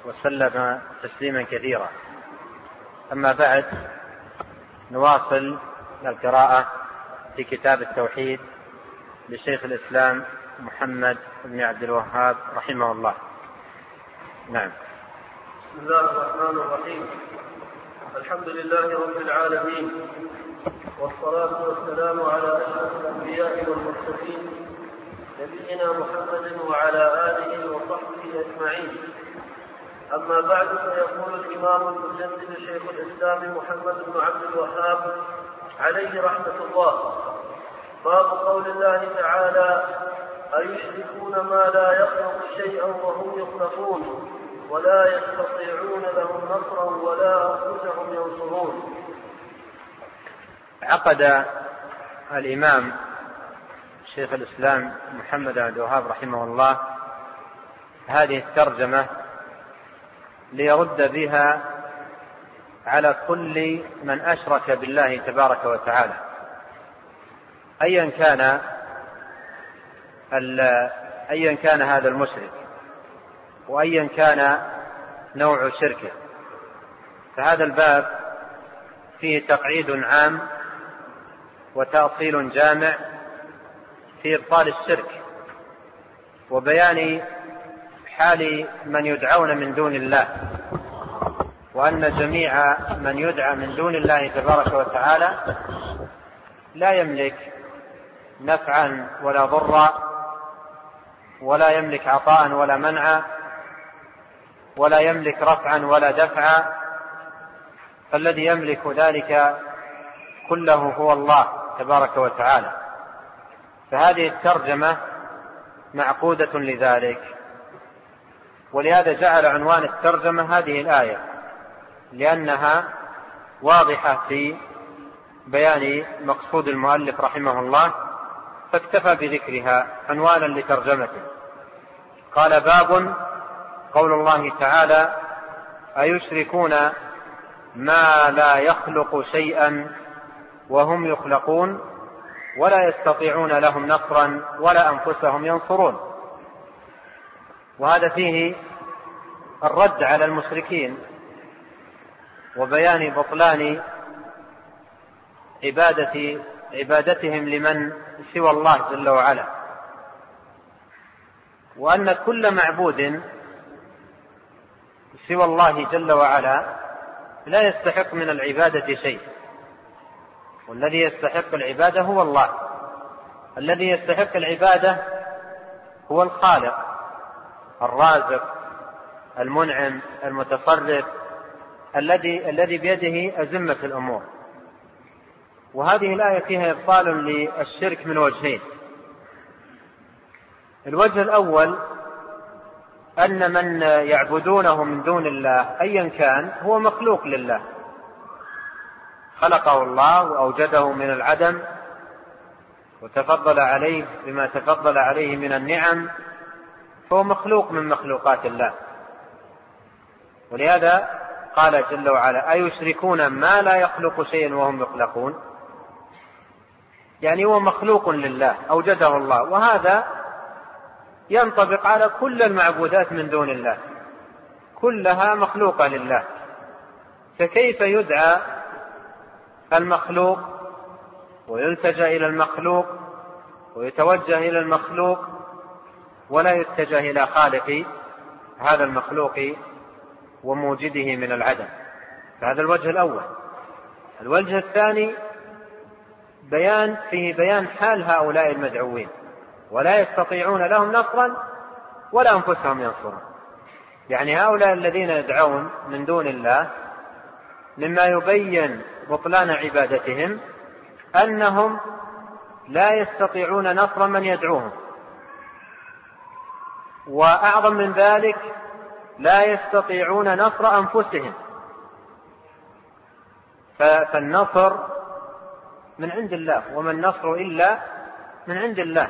وسلم تسليما كثيرا. أما بعد، نواصل القراءة في كتاب التوحيد لشيخ الإسلام محمد بن عبد الوهاب رحمه الله. نعم. بسم الله الرحمن الرحيم. الحمد لله رب العالمين، والصلاة والسلام على أشرف الأنبياء والمرسلين نبينا محمد وعلى آله وصحبه أجمعين. أما بعد، فيقول الإمام المجدد شيخ الإسلام محمد بن عبد الوهاب عليه رحمة الله: باب قول الله تعالى: أيشركون ما لا يخلق شيئا وهم يخلقون ولا يستطيعون لهم نصرا ولا أنفسهم ينصرون. عقد الإمام شيخ الإسلام محمد بن عبد الوهاب رحمه الله هذه الترجمة ليرد بها على كل من أشرك بالله تبارك وتعالى، أيا كان هذا المشرك وأيا كان نوع شركه. فهذا الباب فيه تقعيد عام وتأصيل جامع في إبطال الشرك وبيان حال من يدعون من دون الله، وأن جميع من يدعى من دون الله تبارك وتعالى لا يملك نفعا ولا ضرا، ولا يملك عطاء ولا منعا، ولا يملك رفعا ولا دفعا، فالذي يملك ذلك كله هو الله تبارك وتعالى. فهذه الترجمة معقودة لذلك، ولهذا جعل عنوان الترجمة هذه الآية، لأنها واضحة في بيان مقصود المؤلف رحمه الله، فاكتفى بذكرها عنوانا لترجمته. قال: باب قول الله تعالى: أيشركون ما لا يخلق شيئا وهم يخلقون ولا يستطيعون لهم نصرا ولا أنفسهم ينصرون. وهذا فيه الرد على المشركين وبيان بطلان عبادتهم لمن سوى الله جل وعلا، وأن كل معبود سوى الله جل وعلا لا يستحق من العبادة شيء، والذي يستحق العبادة هو الله. الذي يستحق العبادة هو الخالق الرازق المنعم المتصرف الذي بيده أزمة الأمور. وهذه الآية فيها إبطال للشرك من وجهين. الوجه الأول أن من يعبدونه من دون الله أيا كان هو مخلوق لله، خلقه الله وأوجده من العدم وتفضل عليه بما تفضل عليه من النعم، فهو مخلوق من مخلوقات الله. ولهذا قال جل وعلا: أيشركون ما لا يخلق شيئا وهم يخلقون، يعني هو مخلوق لله أوجده الله، وهذا ينطبق على كل المعبودات من دون الله، كلها مخلوقة لله. فكيف يدعى المخلوق ويلتجأ إلى المخلوق ويتوجه إلى المخلوق ولا يتجه إلى خالق هذا المخلوق وموجده من العدم؟ فهذا الوجه الأول. الوجه الثاني فيه بيان حال هؤلاء المدعوين، ولا يستطيعون لهم نصرا ولا أنفسهم ينصرون. يعني هؤلاء الذين يدعون من دون الله مما يبين بطلان عبادتهم أنهم لا يستطيعون نصر من يدعوهم، وأعظم من ذلك لا يستطيعون نصر أنفسهم. فالنصر من عند الله، وما النصر إلا من عند الله.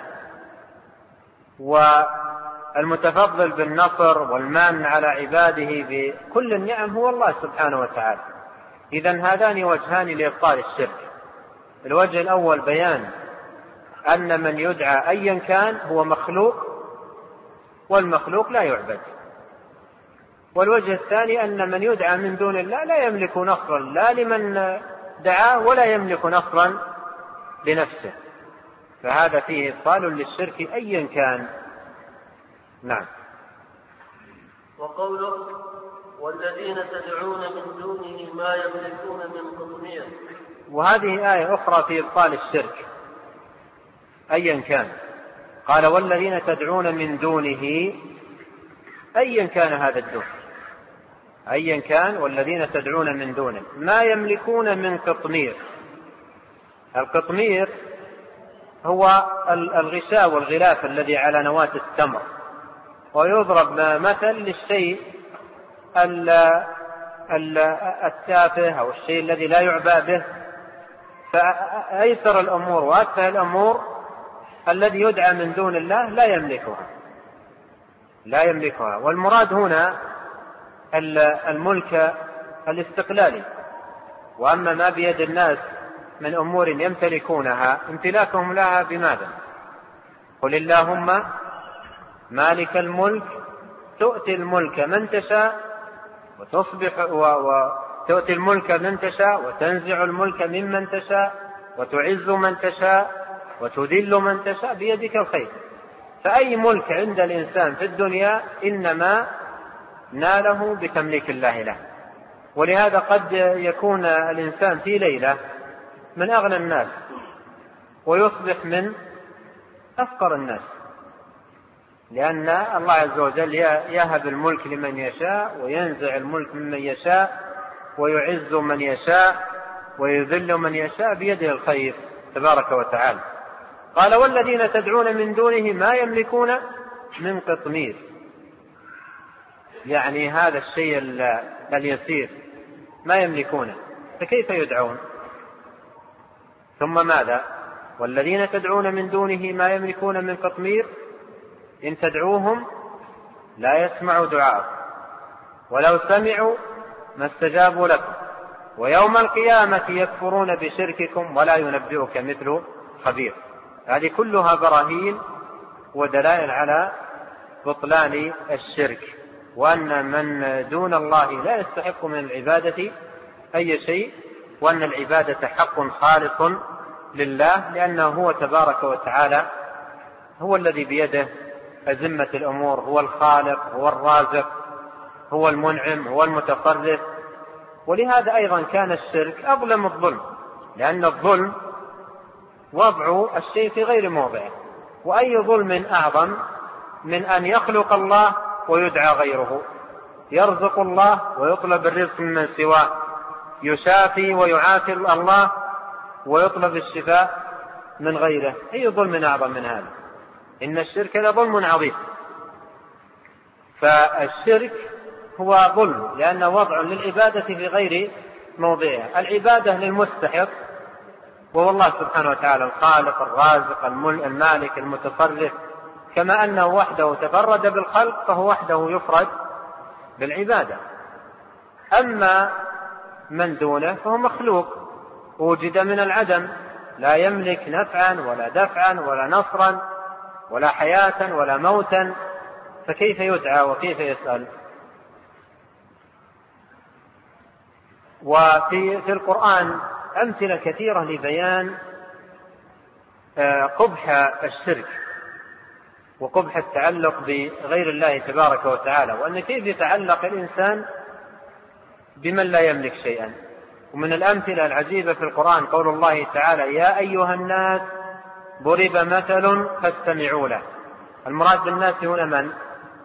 والمتفضل بالنصر والمان على عباده بكل النعم هو الله سبحانه وتعالى. إذن هذان وجهان لإبطال الشرك. الوجه الأول بيان أن من يدعى أيا كان هو مخلوق، والمخلوق لا يعبد. والوجه الثاني أن من يدعى من دون الله لا يملك نصرا لا لمن دعاه ولا يملك نصرا لنفسه، فهذا فيه إبطال للشرك أيا كان. نعم. وقوله والذين تدعون من دونه ما يملكون من قطمير، وهذه آية أخرى في إبطال الشرك أيا كان. قال والذين تدعون من دونه أيا كان هذا الدون، أيا كان والذين تدعون من دونه ما يملكون من قطمير. القطمير هو الغشاء والغلاف الذي على نواة التمر، ويضرب مثل للشيء التافه أو الشيء الذي لا يعبأ به. فأيسر الأمور وأتفه الأمور الذي يدعى من دون الله لا يملكها. والمراد هنا الملك الاستقلالي. وأما ما بيد الناس من أمور يمتلكونها امتلاكهم لها بماذا؟ قل اللهم مالك الملك تؤتي الملك من تشاء وتؤتي الملك من تشاء وتنزع الملك ممن تشاء وتعز من تشاء وتذل من تشاء بيدك الخير. فأي ملك عند الإنسان في الدنيا إنما ناله بتمليك الله له. ولهذا قد يكون الإنسان في ليلة من أغنى الناس ويصبح من أفقر الناس، لأن الله عز وجل يهب الملك لمن يشاء وينزع الملك ممن يشاء ويعز من يشاء ويذل من يشاء بيده الخير تبارك وتعالى. قال والذين تدعون من دونه ما يملكون من قطمير، يعني هذا الشيء اليسير ما يملكونه، فكيف يدعون؟ ثم ماذا؟ والذين تدعون من دونه ما يملكون من قطمير إن تدعوهم لا يسمعوا دعاءكم ولو سمعوا ما استجابوا لكم ويوم القيامة يكفرون بشرككم ولا ينبئك مثل خبير. هذه كلها براهين ودلائل على بطلان الشرك، وأن من دون الله لا يستحق من العبادة أي شيء، وأن العبادة حق خالص لله، لأنه هو تبارك وتعالى هو الذي بيده أزمة الأمور، هو الخالق، هو الرازق، هو المنعم، هو المتصرف. ولهذا أيضا كان الشرك أظلم الظلم، لأن الظلم وضع الشيء في غير موضعه، وأي ظلم أعظم من أن يخلق الله ويدعى غيره، يرزق الله ويطلب الرزق ممن سواه، يشافي ويعافي الله ويطلب الشفاء من غيره. أي ظلم أعظم من هذا؟ إن الشرك لظلم عظيم. فالشرك هو ظلم لأنه وضع للعبادة في غير موضعها. العبادة للمستحق وهو الله سبحانه وتعالى الخالق الرازق المالك المتصرف، كما أنه وحده تفرد بالخلق فهو وحده يفرد بالعبادة. أما من دونه فهو مخلوق وجد من العدم، لا يملك نفعا ولا دفعا ولا نصرا ولا حياة ولا موتا، فكيف يدعى وكيف يسأل؟ وفي القرآن أمثلة كثيرة لبيان قبح الشرك وقبح التعلق بغير الله تبارك وتعالى، وأن كيف يتعلق الإنسان بمن لا يملك شيئا. ومن الأمثلة العجيبة في القرآن قول الله تعالى يا أيها الناس ضرب مثل فاستمعوا له. المراد بالناس هنا من؟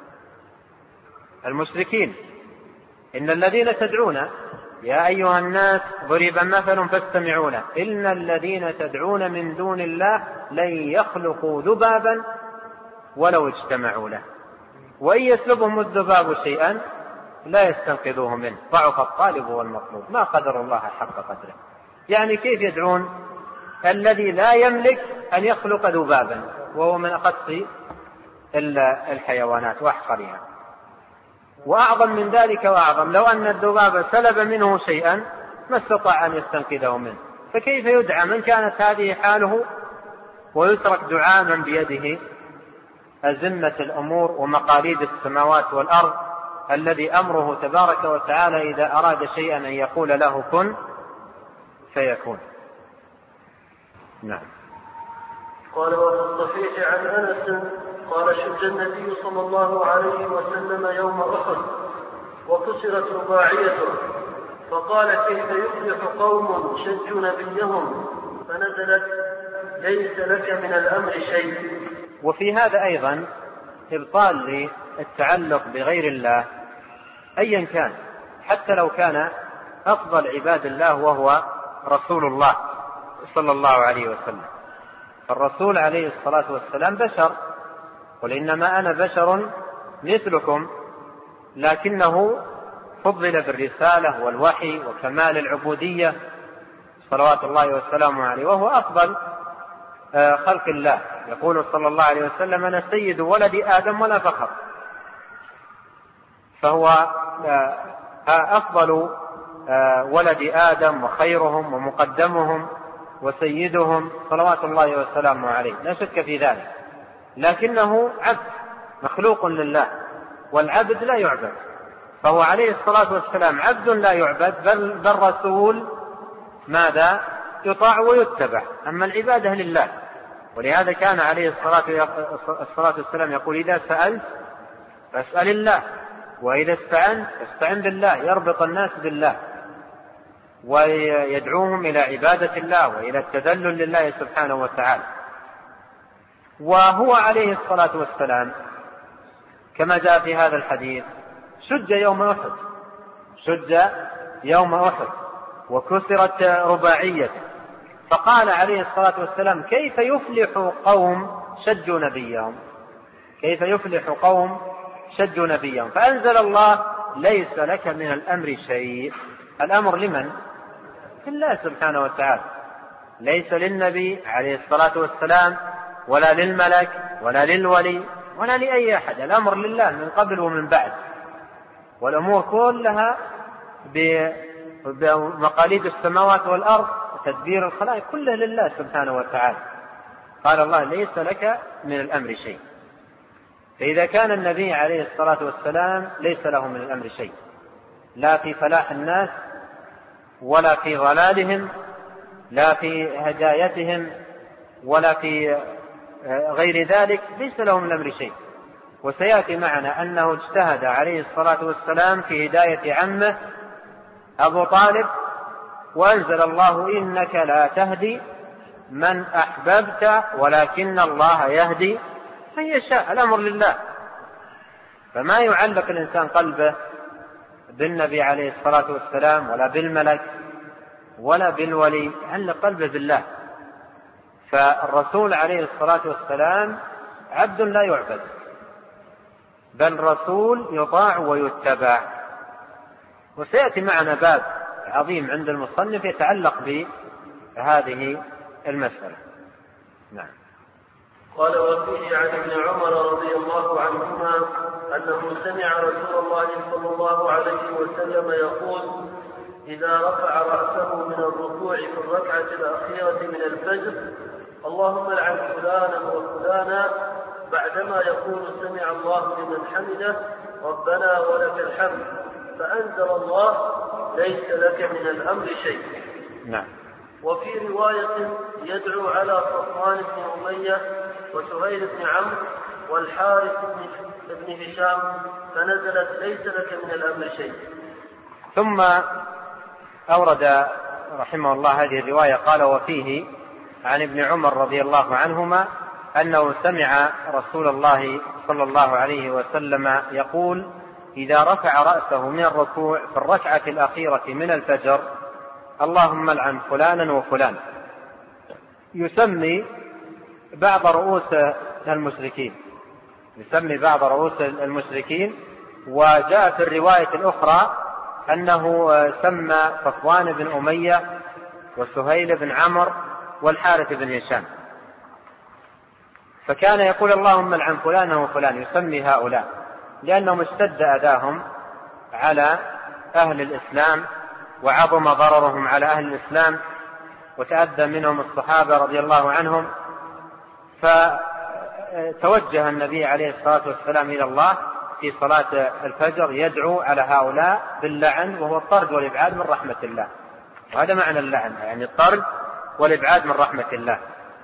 المشركين. إن الذين تدعون يا أيها الناس ضرب مثل فاستمعوا له إن الذين تدعون من دون الله لن يخلقوا ذبابا ولو اجتمعوا له وإن يسلبهم الذباب شيئا لا يستنقذوه منه ضعف الطالب والمطلوب ما قدر الله حق قدره. يعني كيف يدعون الذي لا يملك أن يخلق ذبابا وهو من أخص الحيوانات وأحقرها؟ وأعظم من ذلك وأعظم لو أن الذباب سلب منه شيئا ما استطاع أن يستنقذه منه، فكيف يدعى من كانت هذه حاله ويترك دعاء من بيده أزمة الأمور ومقاليد السماوات والأرض الذي أمره تبارك وتعالى إذا أراد شيئا أن يقول له كن فيكون. نعم. قال وفي الصحيح عن أنس قال شج النبي صلى الله عليه وسلم يوم أحد وكسرت رباعيته فقال كيف يفلح قوم شجوا نبيهم فنزلت ليس لك من الأمر شيء. وفي هذا أيضا إبطال للتعلق بغير الله أيا كان، حتى لو كان أفضل عباد الله وهو رسول الله صلى الله عليه وسلم. الرسول عليه الصلاة والسلام بشر، قل إنما أنا بشر مثلكم، لكنه فضل بالرسالة والوحي وكمال العبودية صلوات الله وسلامه عليه، وهو أفضل خلق الله. يقول صلى الله عليه وسلم أنا سيد ولد آدم ولا فخر، فهو أفضل ولد آدم وخيرهم ومقدمهم وسيدهم صلوات الله وسلامه عليه، لا شك في ذلك، لكنه عبد مخلوق لله، والعبد لا يعبد، فهو عليه الصلاة والسلام عبد لا يعبد، بل رسول ماذا يطاع ويتبع، أما العبادة لله. ولهذا كان عليه الصلاة والسلام يقول إذا سألت فاسأل الله، وإذا استعنت فاستعن بالله، يربط الناس بالله ويدعوهم إلى عبادة الله وإلى التذلل لله سبحانه وتعالى. وهو عليه الصلاة والسلام كما جاء في هذا الحديث شج يوم أحد وكسرت رباعيته، فقال عليه الصلاة والسلام كيف يفلح قوم شجوا نبيهم، فأنزل الله ليس لك من الأمر شيء. الأمر لمن؟ لله سبحانه وتعالى، ليس للنبي عليه الصلاة والسلام ولا للملك ولا للولي ولا لأي أحد، الأمر لله من قبل ومن بعد، والأمور كلها بمقاليد السماوات والأرض وتدبير الخلائق كله لله سبحانه وتعالى. قال الله ليس لك من الأمر شيء. فإذا كان النبي عليه الصلاة والسلام ليس له من الأمر شيء، لا في فلاح الناس ولا في ضلالهم، لا في هدايتهم ولا في غير ذلك، ليس له من الأمر شيء. وسيأتي معنا أنه اجتهد عليه الصلاة والسلام في هداية عمه أبو طالب، وأنزل الله إنك لا تهدي من أحببت ولكن الله يهدي من يشاء. الأمر لله، فما يعلق الإنسان قلبه بالنبي عليه الصلاة والسلام ولا بالملك ولا بالولي، يعلق قلبه بالله. فالرسول عليه الصلاة والسلام عبد لا يعبد، بل رسول يطاع ويتبع. وسيأتي معنا باب عظيم عند المصنف يتعلق بهذه المسألة. نعم. قال وفيه عن ابن عمر رضي الله عنهما أنه سمع رسول الله صلى الله عليه وسلم يقول إذا رفع رأسه من الركوع في الركعة الأخيرة من الفجر اللهم لعن فلانا وفلانا، بعدما يقول سمع الله لمن حمده ربنا ولك الحمد، فأنزل الله ليس لك من الأمر شيء. نعم. وفي رواية يدعو على صفوان بن أمية وسهيل بن عمرو والحارث بن هشام، فنزلت ليس لك من الأمر شيء. ثم أورد رحمه الله هذه الرواية قال وفيه عن ابن عمر رضي الله عنهما أنه سمع رسول الله صلى الله عليه وسلم يقول إذا رفع رأسه من الركوع في الركعة الأخيرة من الفجر اللهم لعن فلانا وفلان، يسمي بعض رؤوس المشركين. وجاء في الرواية الأخرى أنه سمى صفوان بن أمية وسهيل بن عمرو والحارث بن هشام، فكان يقول اللهم لعن فلانا وفلان، يسمي هؤلاء لأنهم اشتد أذاهم على أهل الإسلام وعظم ضررهم على أهل الإسلام، وتأذى منهم الصحابة رضي الله عنهم. فتوجه النبي عليه الصلاة والسلام إلى الله في صلاة الفجر يدعو على هؤلاء باللعن، وهو الطرد والإبعاد من رحمة الله. وهذا معنى اللعن، يعني الطرد والإبعاد من رحمة الله.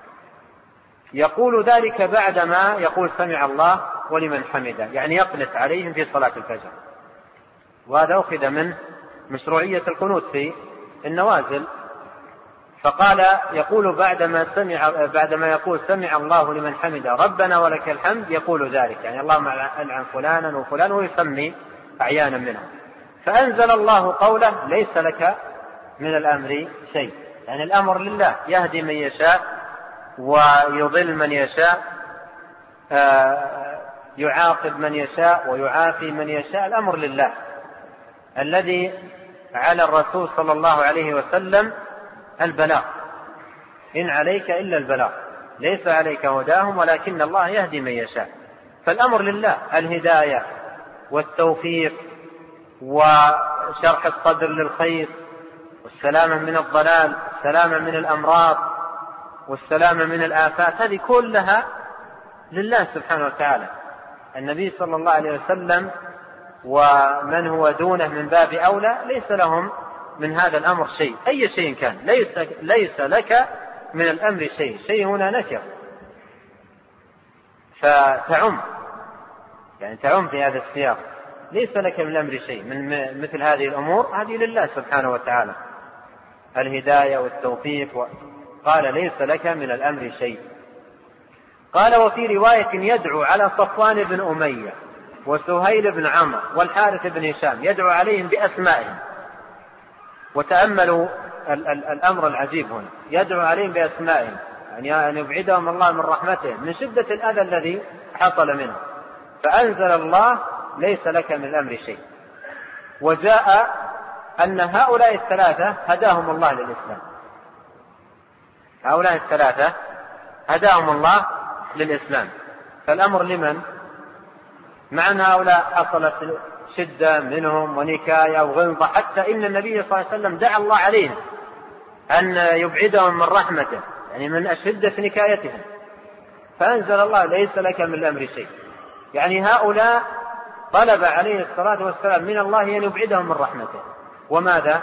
يقول ذلك بعدما يقول سمع الله ولمن حمده، يعني يقنت عليهم في صلاة الفجر. وهذا أخذ منه مشروعية القنوت في النوازل. فقال يقول بعدما يقول سمع الله لمن حمده ربنا ولك الحمد، يقول ذلك يعني اللهم ألعن فلانا وفلان، ويسمي أعيانا منهم. فأنزل الله قوله ليس لك من الأمر شيء، يعني الأمر لله، يهدي من يشاء ويضل من يشاء، يعاقب من يشاء ويعافي من يشاء، الأمر لله. الذي على الرسول صلى الله عليه وسلم البلاغ، إن عليك إلا البلاغ، ليس عليك هداهم ولكن الله يهدي من يشاء. فالأمر لله، الهداية والتوفيق وشرح الصدر للخير والسلامة من الضلال، السلامة من الأمراض والسلامة من الآفات، هذه كلها لله سبحانه وتعالى. النبي صلى الله عليه وسلم ومن هو دونه من باب أولى ليس لهم من هذا الأمر شيء، أي شيء كان. ليس لك من الأمر شيء، شيء هنا نكر، فتعم، يعني تعم في هذا السياق. ليس لك من الأمر شيء، من مثل هذه الأمور هذه لله سبحانه وتعالى، الهداية والتوفيق. قال ليس لك من الأمر شيء. قال وفي رواية يدعو على صفوان بن أمية وسهيل بن عمرو والحارث بن هشام، يدعو عليهم بأسمائهم. وتأملوا الأمر العجيب هنا، يدعو عليهم بأسمائهم، يعني أن يبعدهم الله من رحمته من شدة الأذى الذي حصل منه. فأنزل الله ليس لك من الأمر شيء. وجاء أن هؤلاء الثلاثة هداهم الله للإسلام، هؤلاء الثلاثة هداهم الله للإسلام. فالأمر لمن؟ مع أن هؤلاء حصلت شدة منهم ونكاية وغلظة، حتى إن النبي صلى الله عليه وسلم دعا الله عليهم أن يبعدهم من رحمته، يعني من أشدة نكايتهم. فأنزل الله ليس لك من الأمر شيء، يعني هؤلاء طلب عليه الصلاة والسلام من الله أن يبعدهم من رحمته. وماذا؟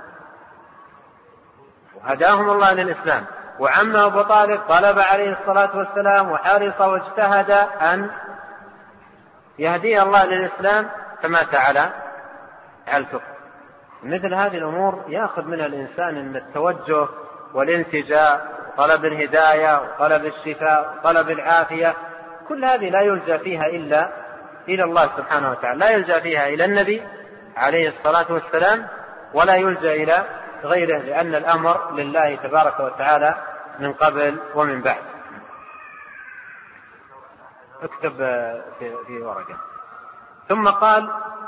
وهداهم الله للإسلام. وعمه أبو طالب طلب عليه الصلاة والسلام وحرص واجتهد أن يهدي الله للإسلام، فمات على الكفر. مثل هذه الأمور يأخذ منها الإنسان من التوجه والالتجاء، طلب الهداية وطلب الشفاء وطلب العافية. كل هذه لا يلجأ فيها إلا إلى الله سبحانه وتعالى، لا يلجأ فيها إلى النبي عليه الصلاة والسلام، ولا يلجأ إلى غيره، لأن الأمر لله تبارك وتعالى من قبل ومن بعد. اكتب في ورقة. ثم قال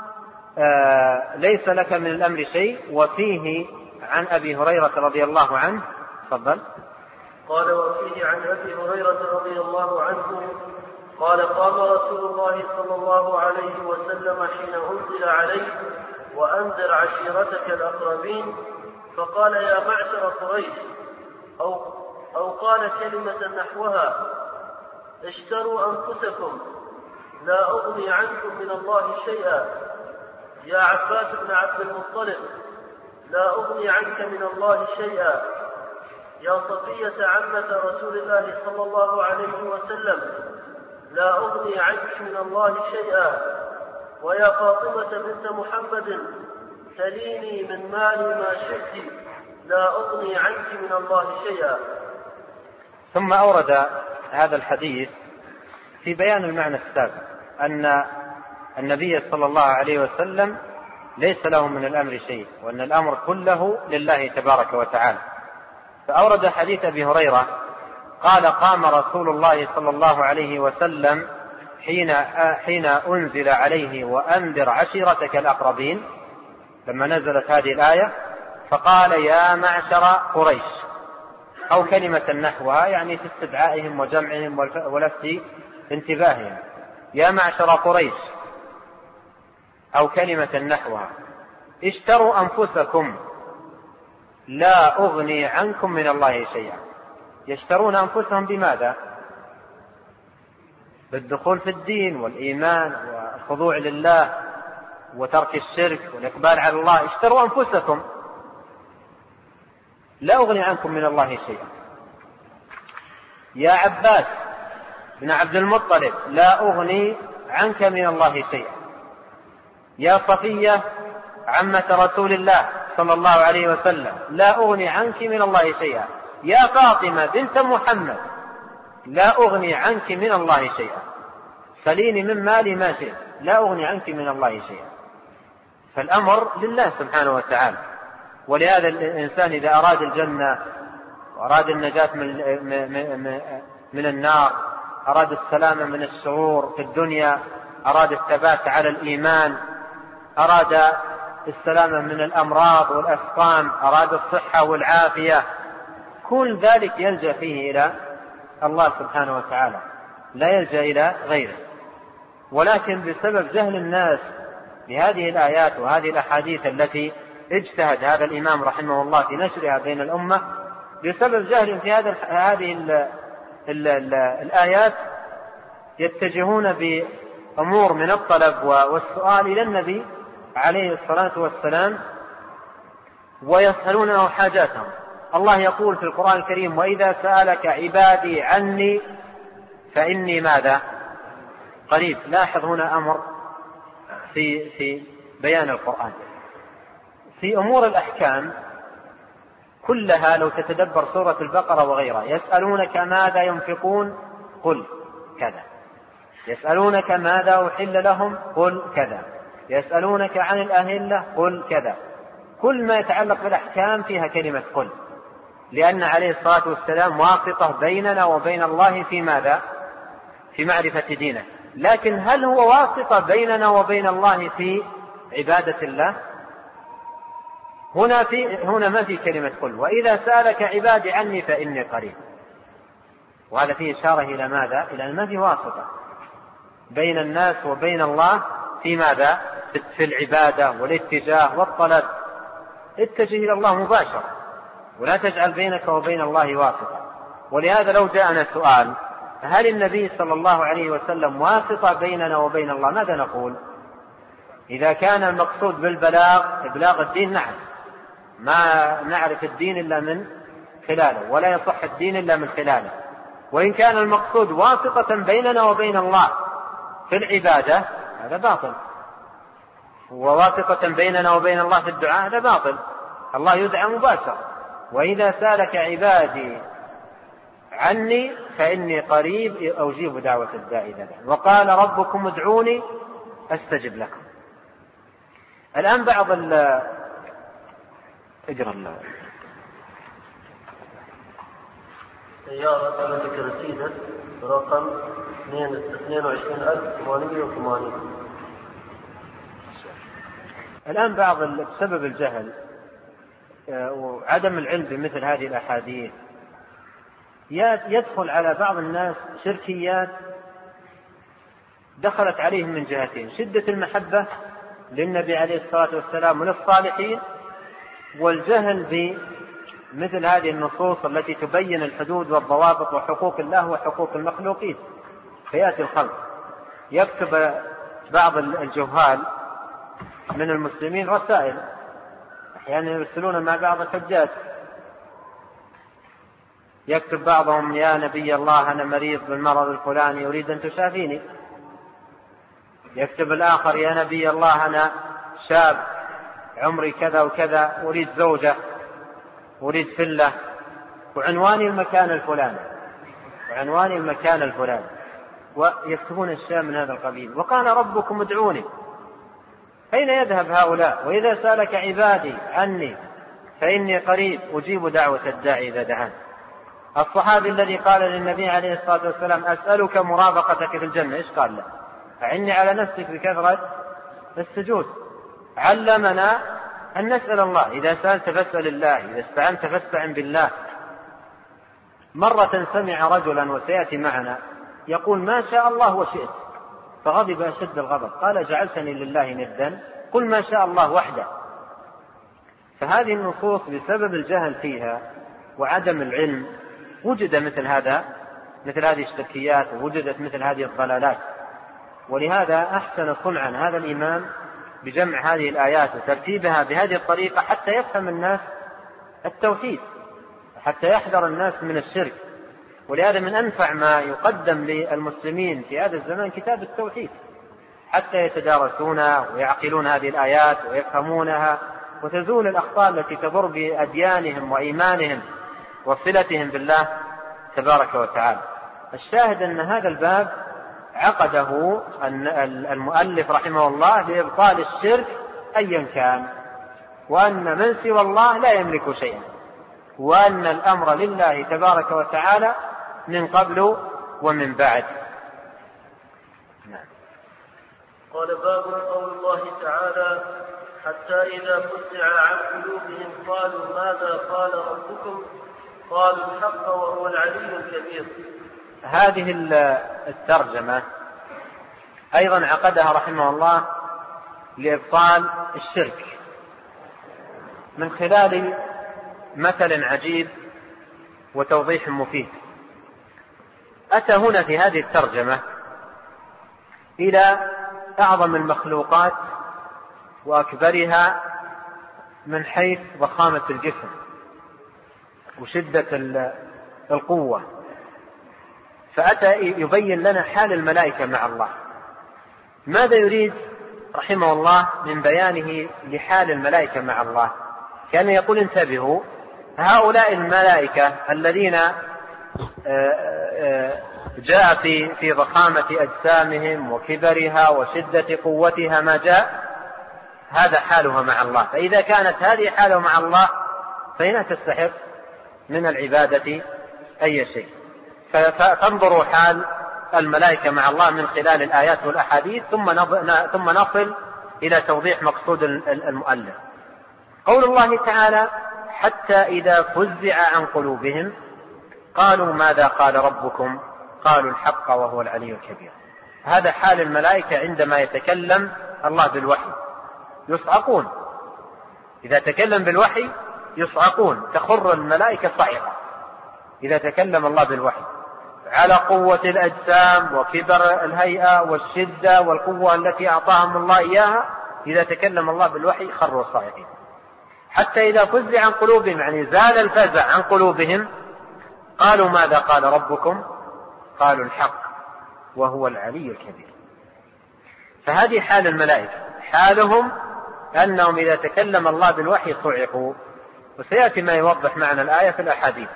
ليس لك من الأمر شيء. وفيه عن أبي هريرة رضي الله عنه، تفضل. قال وفيه عن أبي هريرة رضي الله عنه قال قام رسول الله صلى الله عليه وسلم حين أنزل عليه وأنذر عشيرتك الأقربين، فقال يا معشر قريش، أو قال كلمة نحوها: اشتروا أنفسكم لا أغني عنكم من الله شيئا، يا عباس بن عبد المطلب لا أغني عنك من الله شيئا، يا صفية عمة رسول الله صلى الله عليه وسلم لا أغني عنك من الله شيئا، ويا فاطمة بنت محمد سليني من مالي ما شئت لا أغني عنك من الله شيئا. ثم أورد هذا الحديث في بيان المعنى السابق، أن النبي صلى الله عليه وسلم ليس له من الأمر شيء، وأن الأمر كله لله تبارك وتعالى. فأورد حديث أبي هريرة قال قام رسول الله صلى الله عليه وسلم حين أنزل عليه وأنذر عشيرتك الأقربين، لما نزلت هذه الآية، فقال يا معشر قريش، أو كلمة نحوها، يعني في استدعائهم وجمعهم ولفت انتباههم. يا معشر قريش أو كلمة نحوها: اشتروا أنفسكم لا أغني عنكم من الله شيئا. يشترون أنفسهم بماذا؟ بالدخول في الدين والإيمان والخضوع لله وترك الشرك والإقبال على الله، اشتروا أنفسكم، لا أغني عنكم من الله شيئا. يا عباس بن عبد المطلب لا أغني عنك من الله شيئا. يا صفية عمة رسول الله صلى الله عليه وسلم لا أغني عنك من الله شيئا. يا فاطمة بنت محمد لا أغني عنك من الله شيئا، سليني من مالي ما شئت لا أغني عنك من الله شيئا. فالأمر لله سبحانه وتعالى. ولهذا الإنسان إذا أراد الجنة وأراد النجاة من النار، أراد السلامة من الشرور في الدنيا، أراد الثبات على الإيمان، أراد السلامة من الأمراض والأسقام، أراد الصحة والعافية، كل ذلك يلجأ فيه إلى الله سبحانه وتعالى، لا يلجأ إلى غيره. ولكن بسبب جهل الناس بهذه الآيات وهذه الأحاديث التي اجتهد هذا الإمام رحمه الله في نشرها بين الأمة، بسبب جهل في هذه الآيات يتجهون بأمور من الطلب والسؤال إلى النبي عليه الصلاة والسلام ويسألونه حاجاتهم. الله يقول في القرآن الكريم: وإذا سألك عبادي عني فإني ماذا؟ قريب. لاحظ هنا أمر في بيان القرآن في أمور الأحكام كلها. لو تتدبر سورة البقرة وغيرها: يسألونك ماذا ينفقون قل كذا، يسألونك ماذا أحل لهم قل كذا، يسألونك عن الأهلة قل كذا. كل ما يتعلق بالأحكام فيها كلمة قل، لأن عليه الصلاة والسلام واسطة بيننا وبين الله في ماذا؟ في معرفة دينه. لكن هل هو واسطة بيننا وبين الله في عبادة الله؟ هنا ما في كلمة قل. وإذا سألك عبادي عني فإني قريب. وهذا فيه إشارة إلى ماذا؟ إلى أن ما في واسطة بين الناس وبين الله في ماذا؟ في العبادة والاتجاه والطلب. اتجه إلى الله مباشرة ولا تجعل بينك وبين الله واسطة. ولهذا لو جاءنا سؤال: هل النبي صلى الله عليه وسلم واسطة بيننا وبين الله؟ ماذا نقول؟ إذا كان المقصود بالبلاغ إبلاغ الدين، نعم، ما نعرف الدين إلا من خلاله، ولا يصح الدين إلا من خلاله. وإن كان المقصود واسطة بيننا وبين الله في العبادة، هذا باطل. وواسطة بيننا وبين الله في الدعاء، هذا باطل. الله يدعى مباشرة. وإذا سألك عبادي عني فإني قريب أجيب دعوة الداعي إذا دعان. وقال ربكم ادعوني أستجب لكم. الآن بعض اقرأ سيارة التي رصيدت رقم 22,880. الآن بسبب الجهل وعدم العلم بمثل هذه الأحاديث يدخل على بعض الناس شركيات دخلت عليهم من جهتين: شدة المحبة للنبي عليه الصلاة والسلام وللصالحين، والجهل بمثل هذه النصوص التي تبين الحدود والضوابط وحقوق الله وحقوق المخلوقين. فيأتي الخلق يكتب بعض الجهال من المسلمين رسائل، أحيانا يرسلون مع بعض الحجاج. يكتب بعضهم: يا نبي الله أنا مريض بالمرض الفلاني أريد أن تشافيني. يكتب الآخر: يا نبي الله أنا شاب عمري كذا وكذا أريد زوجة أريد فلة وعنواني المكان الفلاني وعنواني المكان الفلاني، ويكتبون أشياء من هذا القبيل. وقال ربكم ادعوني. أين يذهب هؤلاء؟ وإذا سألك عبادي عني فإني قريب أجيب دعوة الداعي إذا دعان. الصحابي الذي قال للنبي عليه الصلاة والسلام: أسألك مرافقتك في الجنة، إيش قال له؟ أعني على نفسك بكثرة السجود. علمنا أن نسأل الله، إذا سألت فاسأل الله، إذا استعنت فاستعن بالله. مرة سمع رجلا وسيأتي معنا يقول: ما شاء الله وشئت، فغضب أشد الغضب، قال: جعلتني لله ندا، قل ما شاء الله وحده. فهذه النصوص بسبب الجهل فيها وعدم العلم وجد مثل هذه الشركيات ووجدت مثل هذه الضلالات. ولهذا أحسن صنعا هذا الإمام بجمع هذه الآيات وترتيبها بهذه الطريقة حتى يفهم الناس التوحيد، حتى يحذر الناس من الشرك. ولهذا من أنفع ما يقدم للمسلمين في هذا الزمان كتاب التوحيد، حتى يتدارسونها ويعقلون هذه الآيات ويفهمونها، وتزول الأخطاء التي تضر بأديانهم وإيمانهم وصلتهم بالله تبارك وتعالى. الشاهد أن هذا الباب عقده المؤلف رحمه الله لإبطال الشرك أيا كان، وأن من سوى الله لا يملك شيئا، وأن الأمر لله تبارك وتعالى من قبل ومن بعد. قال باب قول الله تعالى حتى إذا فزع عن قلوبهم قالوا ماذا قال ربكم قالوا الحق وهو العلي الكبير. هذه الترجمة أيضا عقدها رحمه الله لإبطال الشرك من خلال مثل عجيب وتوضيح مفيد. أتى هنا في هذه الترجمة إلى أعظم المخلوقات وأكبرها من حيث ضخامة الجسم وشدة القوة، فأتى يبين لنا حال الملائكة مع الله. ماذا يريد رحمه الله من بيانه لحال الملائكة مع الله؟ كان يقول انتبهوا، هؤلاء الملائكة الذين جاء في ضخامة أجسامهم وكبرها وشدة قوتها ما جاء، هذا حالها مع الله. فإذا كانت هذه حالها مع الله فإنها تستحق من العبادة أي شيء. فانظروا حال الملائكة مع الله من خلال الآيات والأحاديث، ثم نصل إلى توضيح مقصود المؤلف. قول الله تعالى حتى إذا فزع عن قلوبهم قالوا ماذا قال ربكم قالوا الحق وهو العلي الكبير. هذا حال الملائكة عندما يتكلم الله بالوحي، يصعقون. إذا تكلم بالوحي يصعقون، تخر الملائكة صعقة إذا تكلم الله بالوحي، على قوة الأجسام وكبر الهيئة والشدة والقوة التي أعطاهم الله إياها. إذا تكلم الله بالوحي خروا صاعقين. حتى إذا فزع عن قلوبهم، يعني زال الفزع عن قلوبهم، قالوا ماذا قال ربكم قالوا الحق وهو العلي الكبير. فهذه حال الملائكة، حالهم أنهم إذا تكلم الله بالوحي صعقوا، وسيأتي ما يوضح معنى الآية في الأحاديث.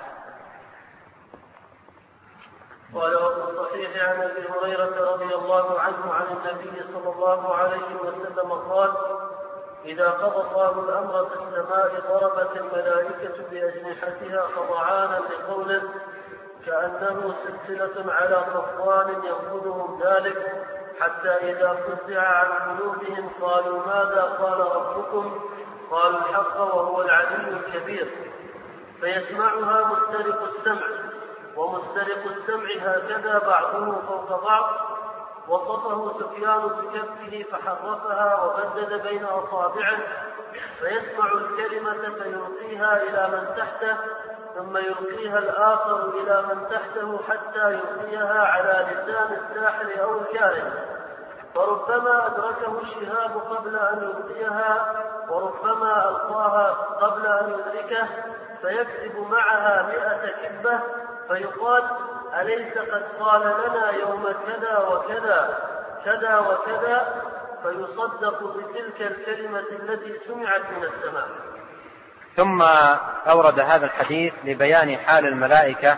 قال وفي الصحيح عن ابي هريره رضي الله عنه عن النبي صلى الله عليه وسلم قال اذا قضى الله الامر في السماء ضربت الملائكه باجنحتها خضعانا لقوله كانه سلسله على صفوان ينفذهم ذلك حتى اذا فزع عن قلوبهم قالوا ماذا قال ربكم قالوا الحق وهو العلي الكبير. فيسمعها مسترق السمع، ومسترق السمع هكذا بعضه فوق بعض. وصفه سفيان بكفه فحرفها وبدد بين أصابعه، فيسمع الكلمة فيلقيها إلى من تحته، ثم يلقيها الآخر إلى من تحته حتى يلقيها على لسان الساحر أو الكاهن، فربما أدركه الشهاب قبل أن يلقيها، وربما ألقاها قبل أن يدركه، فيكتب معها 100 كتبة، فيقال أليس قد قال لنا يوم كذا وكذا كذا وكذا، فيصدق بتلك الكلمة التي سمعت من السماء. ثم أورد هذا الحديث لبيان حال الملائكة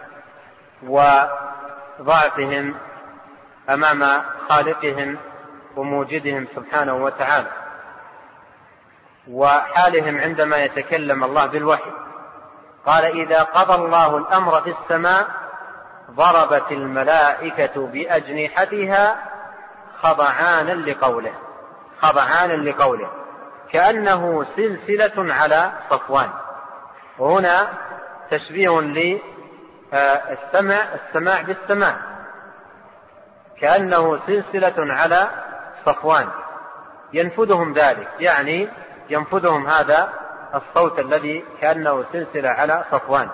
وضعفهم أمام خالقهم وموجدهم سبحانه وتعالى، وحالهم عندما يتكلم الله بالوحي. قال إذا قضى الله الأمر في السماء ضربت الملائكة بأجنحتها خضعانا لقوله كأنه سلسلة على صفوان. وهنا تشبيه للسماع بالسماع، كأنه سلسلة على صفوان ينفذهم ذلك، يعني ينفذهم هذا الصوت الذي كأنه سلسلة على صفوان.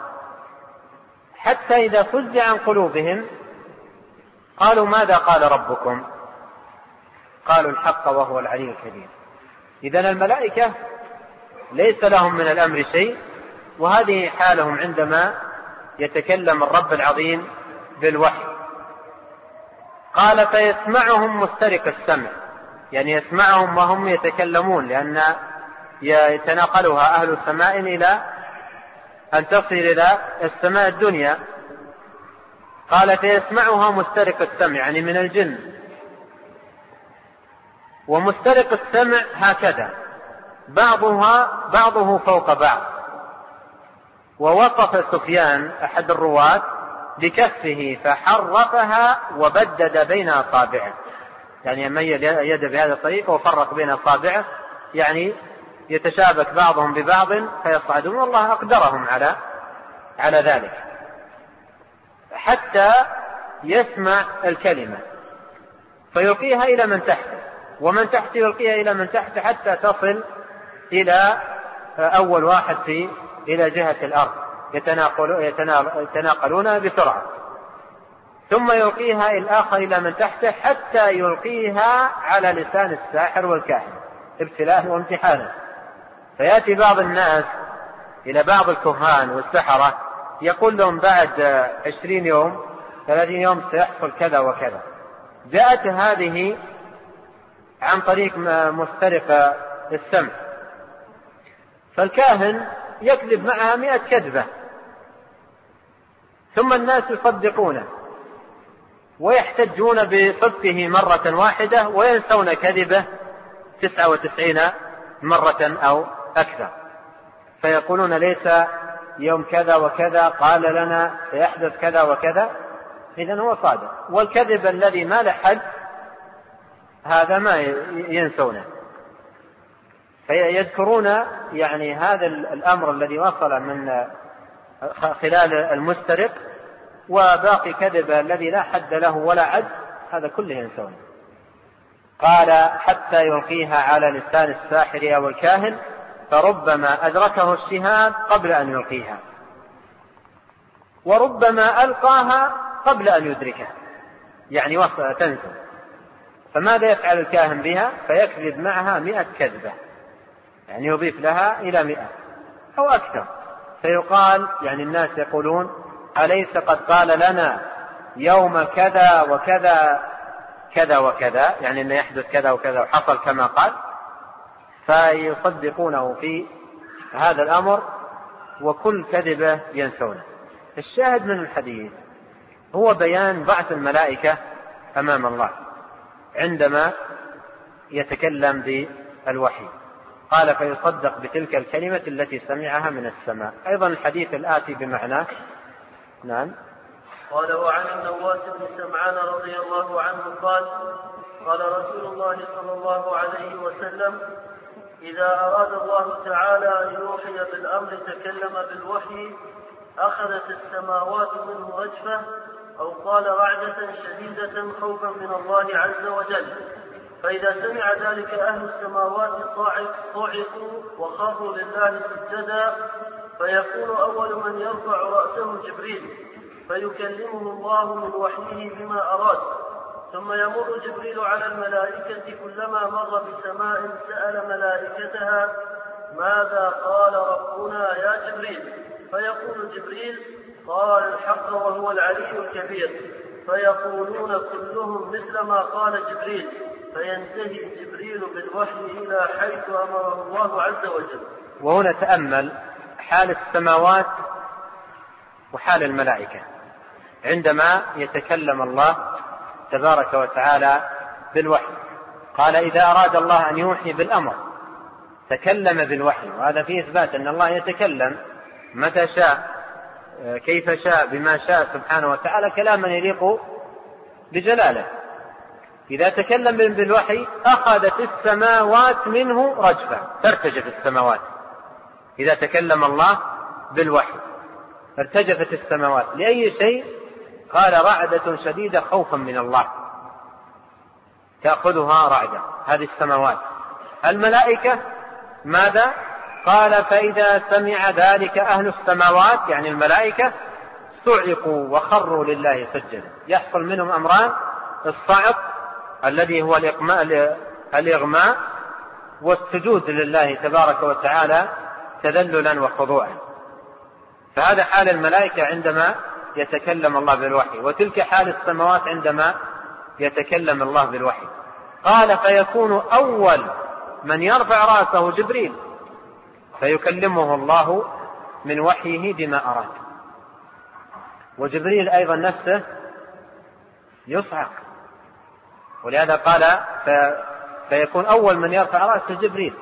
حتى إذا فزع عن قلوبهم قالوا ماذا قال ربكم قالوا الحق وهو العلي الكبير. إذن الملائكة ليس لهم من الأمر شيء، وهذه حالهم عندما يتكلم الرب العظيم بالوحي. قال فيسمعهم مسترق السمع، يعني يسمعهم وهم يتكلمون، لأن يتناقلها أهل السماء إلى أن تصل إلى السماء الدنيا. قال فيسمعها مسترق السمع، يعني من الجن. ومسترق السمع هكذا بعضه فوق بعض. ووصف سفيان أحد الرواة بكفه فحرفها وبدد بين أصابعه، يعني ميل يده بهذه الطريقة وفرق بين أصابعه، يعني يتشابك بعضهم ببعض فيصعدون، والله أقدرهم على ذلك، حتى يسمع الكلمة فيلقيها إلى من تحته، ومن تحته يلقيها إلى من تحته، حتى تصل إلى أول واحد إلى جهة الأرض، يتناقلون بسرعة، ثم يلقيها الآخر إلى من تحته حتى يلقيها على لسان الساحر والكاهن، ابتلاء وامتحانا. فيأتي بعض الناس إلى بعض الكهان والسحرة يقول لهم بعد 20 يوم 30 يوم سيحصل كذا وكذا. جاءت هذه عن طريق مسترق السمع، فالكاهن يكذب معها 100 كذبة، ثم الناس يصدقونه ويحتجون بصدقه مرة واحدة، وينسون كذبه 99 مرة أو أكثر، فيقولون ليس يوم كذا وكذا قال لنا سيحدث كذا وكذا، إذن هو صادق. والكذب الذي ما له حد هذا ما ينسونه، فيذكرون يعني هذا الأمر الذي وصل من خلال المسترق، وباقي كذب الذي لا حد له ولا عد هذا كله ينسونه. قال حتى يلقيها على لسان الساحر أو الكاهن، فربما أدركه الشهاب قبل أن يلقيها، وربما ألقاها قبل أن يدركها، يعني تنسى. فماذا يفعل الكاهن بها؟ فيكذب معها 100 كذبة، يعني يضيف لها إلى 100 أو أكثر، فيقال يعني الناس يقولون أليس قد قال لنا يوم كذا وكذا كذا وكذا، يعني أن يحدث كذا وكذا وحصل كما قال، فيصدقونه في هذا الأمر، وكل كذبة ينسونه. الشاهد من الحديث هو بيان ضعف الملائكة أمام الله عندما يتكلم بالوحي. قال فيصدق بتلك الكلمة التي سمعها من السماء. أيضا الحديث الآتي بمعناه. نعم. قال وعن النواس بن سمعان رضي الله عنه قال قال رسول الله صلى الله عليه وسلم إذا أراد الله تعالى أن يوحي بالأمر تكلم بالوحي أخذت السماوات منه رجفة، أو قال رعدة شديدة خوفا من الله عز وجل، فإذا سمع ذلك أهل السماوات صعقوا وخروا لله سجدا، فيكون أول من يرفع رأسه جبريل فيكلمه الله من وحيه بما أراد، ثم يمر جبريل على الملائكة كلما مر بسماء سأل ملائكتها ماذا قال ربنا يا جبريل، فيقول جبريل قال الحق وهو العلي الكبير، فيقولون كلهم مثل ما قال جبريل، فينتهي جبريل بالوحي إلى حيث أمره الله عز وجل. وهنا تأمل حال السماوات وحال الملائكة عندما يتكلم الله تبارك وتعالى بالوحي. قال إذا أراد الله أن يوحي بالأمر تكلم بالوحي، وهذا فيه إثبات أن الله يتكلم متى شاء كيف شاء بما شاء سبحانه وتعالى كلاما يليق بجلاله. إذا تكلم بالوحي أخذت السماوات منه رجفة، ترتجف السماوات. إذا تكلم الله بالوحي ارتجفت السماوات. لأي شيء؟ قال رعدة شديدة خوفا من الله، تأخذها رعدة هذه السماوات. الملائكة ماذا؟ قال فإذا سمع ذلك أهل السماوات يعني الملائكة صعقوا وخروا لله سجدا. يحصل منهم أمران: الصعق الذي هو الإغماء والسجود لله تبارك وتعالى تذللا وخضوعا. فهذا حال الملائكة عندما يتكلم الله بالوحي، وتلك حال السماوات عندما يتكلم الله بالوحي. قال فيكون أول من يرفع رأسه جبريل فيكلمه الله من وحيه بما أراد. وجبريل أيضا نفسه يصعق، ولهذا قال فيكون أول من يرفع رأسه جبريل،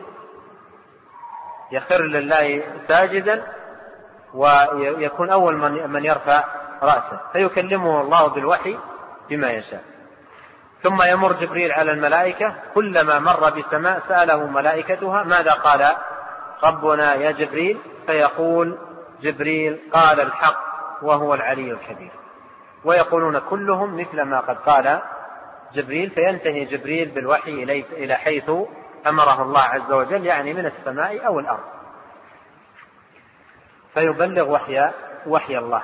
يخر لله ساجدا ويكون أول من يرفع رأسه فيكلمه الله بالوحي بما يشاء. ثم يمر جبريل على الملائكة، كلما مر بسماء سأله ملائكتها ماذا قال ربنا يا جبريل، فيقول جبريل قال الحق وهو العلي الكبير، ويقولون كلهم مثل ما قد قال جبريل. فينتهي جبريل بالوحي إلى حيث أمره الله عز وجل، يعني من السماء أو الأرض، فيبلغ وحي الله.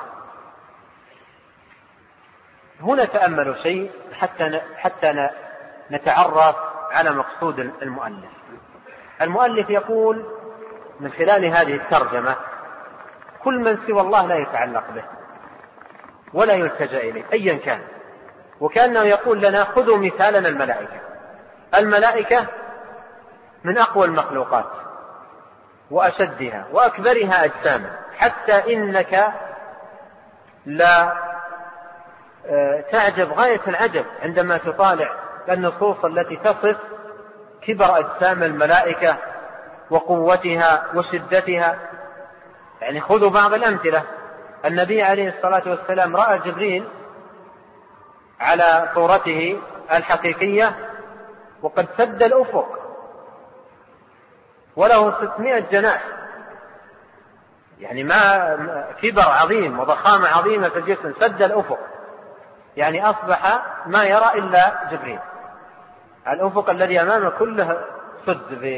هنا تأملوا شيء حتى نتعرف على مقصود المؤلف. المؤلف يقول من خلال هذه الترجمة كل من سوى الله لا يتعلق به ولا يلتجأ إليه أيا كان، وكأنه يقول لنا خذوا مثالنا الملائكة. الملائكة من أقوى المخلوقات وأشدها وأكبرها أجساما، حتى إنك لا تعجب غاية العجب عندما تطالع النصوص التي تصف كبر أجسام الملائكة وقوتها وشدتها. يعني خذوا بعض الأمثلة. النبي عليه الصلاة والسلام رأى جبريل على صورته الحقيقية وقد سد الأفق وله 600 جناح، يعني ما كبر عظيم وضخامة عظيمة في الجسم، سد الأفق، يعني أصبح ما يرى إلا جبريل. الأفق الذي أمامه كله سد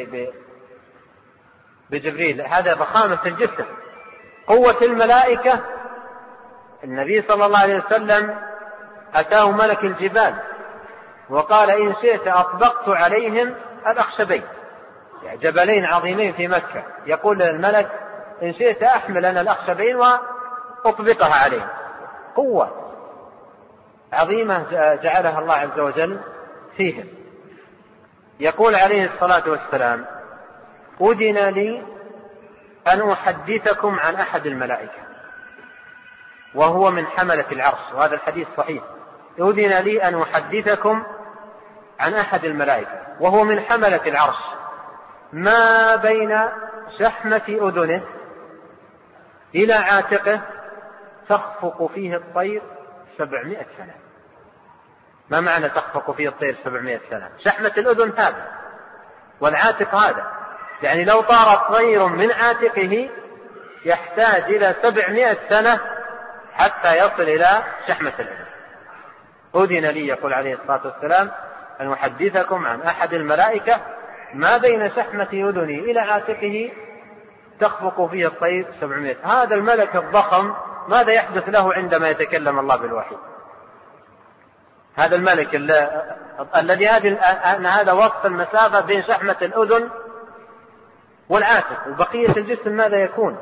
بجبريل، هذا ضخامة الجسم. قوة الملائكة، النبي صلى الله عليه وسلم أتاه ملك الجبال وقال إن شئت أطبقت عليهم الأخشبين، يعني جبلين عظيمين في مكة، يقول الملك إن شئت أحمل أنا الأخشبين وأطبقها عليهم. قوة عظيمة جعلها الله عز وجل فيهم. يقول عليه الصلاة والسلام أذن لي أن أحدثكم عن أحد الملائكة وهو من حملة العرش، وهذا الحديث صحيح. أذن لي أن أحدثكم عن أحد الملائكة وهو من حملة العرش، ما بين شحمة أذنه إلى عاتقه تخفق فيه الطير 700 سنة. ما معنى تخفق فيه الطير 700 سنة؟ شحمة الأذن هذا والعاتق هذا، يعني لو طار طير من عاتقه يحتاج إلى 700 سنة حتى يصل إلى شحمة الأذن. أذن لي، يقول عليه الصلاة والسلام، أن أحدثكم عن أحد الملائكة ما بين شحمة أذنه إلى عاتقه تخفق فيه الطير 700. هذا الملك الضخم ماذا يحدث له عندما يتكلم الله بالوحي؟ هذا الملك الذي هذا وقت المسافة بين شحمة الأذن والعاتق وبقية الجسم ماذا يكون؟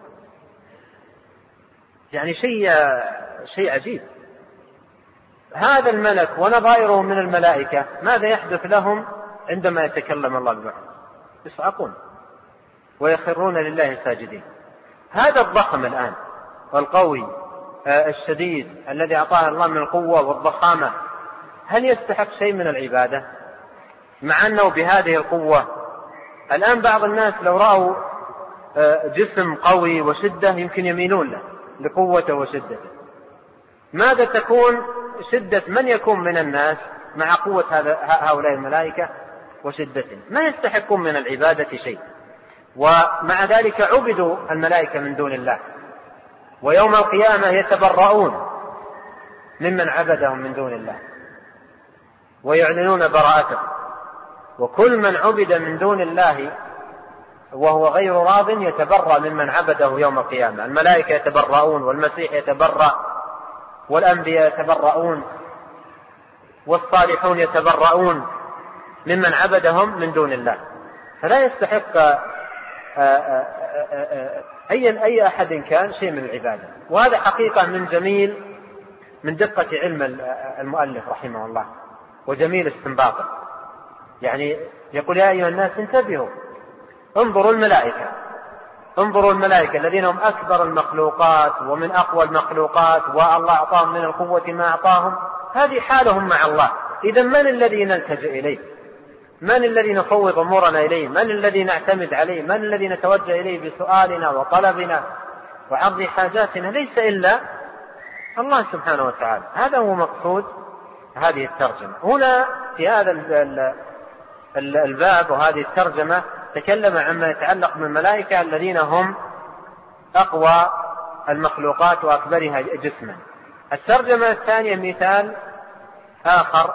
يعني شيء عجيب. هذا الملك ونظائره من الملائكة ماذا يحدث لهم عندما يتكلم الله بالوحي؟ يصعقون ويخرون لله ساجدين. هذا الضخم الآن والقوي الشديد الذي أعطاه الله من القوة والضخامة، هل يستحق شيء من العبادة مع أنه بهذه القوة؟ الآن بعض الناس لو رأوا جسم قوي وشدة يمكن يميلون له لقوته وشدته. ماذا تكون شدة من يكون من الناس مع قوة هؤلاء الملائكة وشدتهم؟ ما يستحقون من العبادة شيء، ومع ذلك عبدوا الملائكة من دون الله، ويوم القيامة يتبرؤون ممن عبدهم من دون الله ويعلنون براءته. وكل من عبد من دون الله وهو غير راض يتبرأ ممن عبده يوم القيامة. الملائكة يتبرؤون والمسيح يتبرأ والأنبياء يتبرؤون. والصالحون يتبرؤون ممن عبدهم من دون الله. فلا يستحق أي أحد كان شيء من العبادة. وهذا حقيقة من دقة علم المؤلف رحمه الله وجميل استنباطه. يعني يقول يا أيها الناس انتبهوا، انظروا الملائكة الذين هم أكبر المخلوقات ومن أقوى المخلوقات، والله أعطاهم من القوة ما أعطاهم، هذه حالهم مع الله. إذا من الذي نلتجئ إليه؟ من الذي نفوض أمورنا إليه؟ من الذي نعتمد عليه؟ من الذي نتوجه إليه بسؤالنا وطلبنا وعرض حاجاتنا؟ ليس إلا الله سبحانه وتعالى. هذا هو مقصود هذه الترجمة. هنا في هذا الباب وهذه الترجمة تكلم عما يتعلق بالملائكة الذين هم أقوى المخلوقات وأكبرها جسما. الترجمة الثانية مثال آخر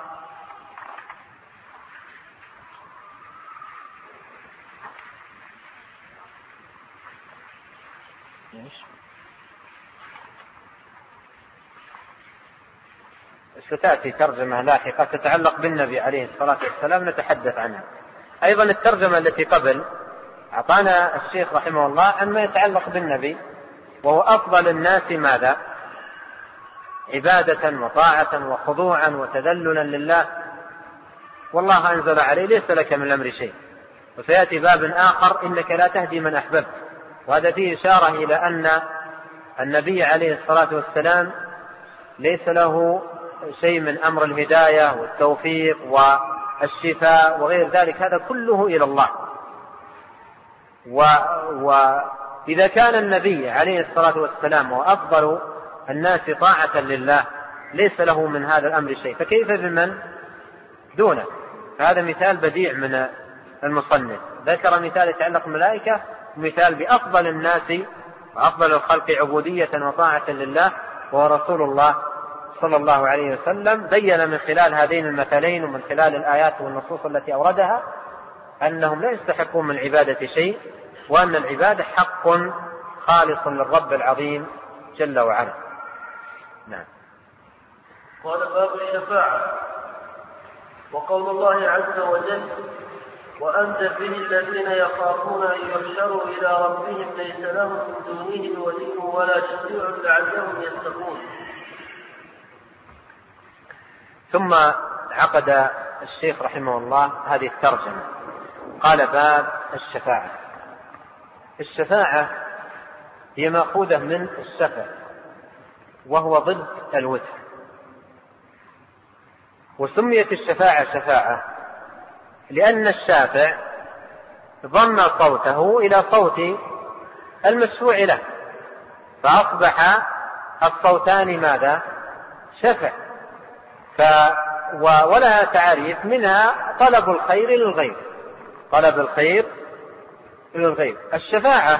ستأتي ترجمة لاحقة تتعلق بالنبي عليه الصلاة والسلام نتحدث عنها. أيضا الترجمة التي قبل أعطانا الشيخ رحمه الله عن ما يتعلق بالنبي، وهو أفضل الناس ماذا؟ عبادة وطاعة وخضوعا وتذللا لله، والله أنزل عليه ليس لك من الأمر شيء. وسيأتي باب آخر إنك لا تهدي من أحببت، وهذا فيه إشارة إلى أن النبي عليه الصلاة والسلام ليس له شيء من أمر الهداية والتوفيق والشفاء وغير ذلك، هذا كله إلى الله. وإذا كان النبي عليه الصلاة والسلام وأفضل الناس طاعة لله ليس له من هذا الأمر شيء، فكيف بمن دونه؟ فهذا مثال بديع من المصنف، ذكر مثال يتعلق بالملائكة، مثال بأفضل الناس وأفضل الخلق عبودية وطاعة لله وهو رسول الله صلى الله عليه وسلم. بين من خلال هذين المثلين ومن خلال الآيات والنصوص التي أوردها أنهم لا يستحقون من العبادة شيء، وأن العبادة حق خالص للرب العظيم جل وعلا. نعم. قال باب الشفاعة. وقول الله عز وجل وأنذر به الذين يخافون أن يحشروا إلى ربهم ليس لهم من دونه ولي ولا شفيع لعلهم يتقون. ثم عقد الشيخ رحمه الله هذه الترجمة، قال باب الشفاعة. الشفاعة هي مأخوذة من الشفع وهو ضد الوتر، وسميت الشفاعة شفاعة لأن الشافع ضم صوته إلى صوت المشفوع له، فأصبح الصوتان ماذا؟ شفع. ولها تعريف منها طلب الخير للغير، طلب الخير للغير. الشفاعة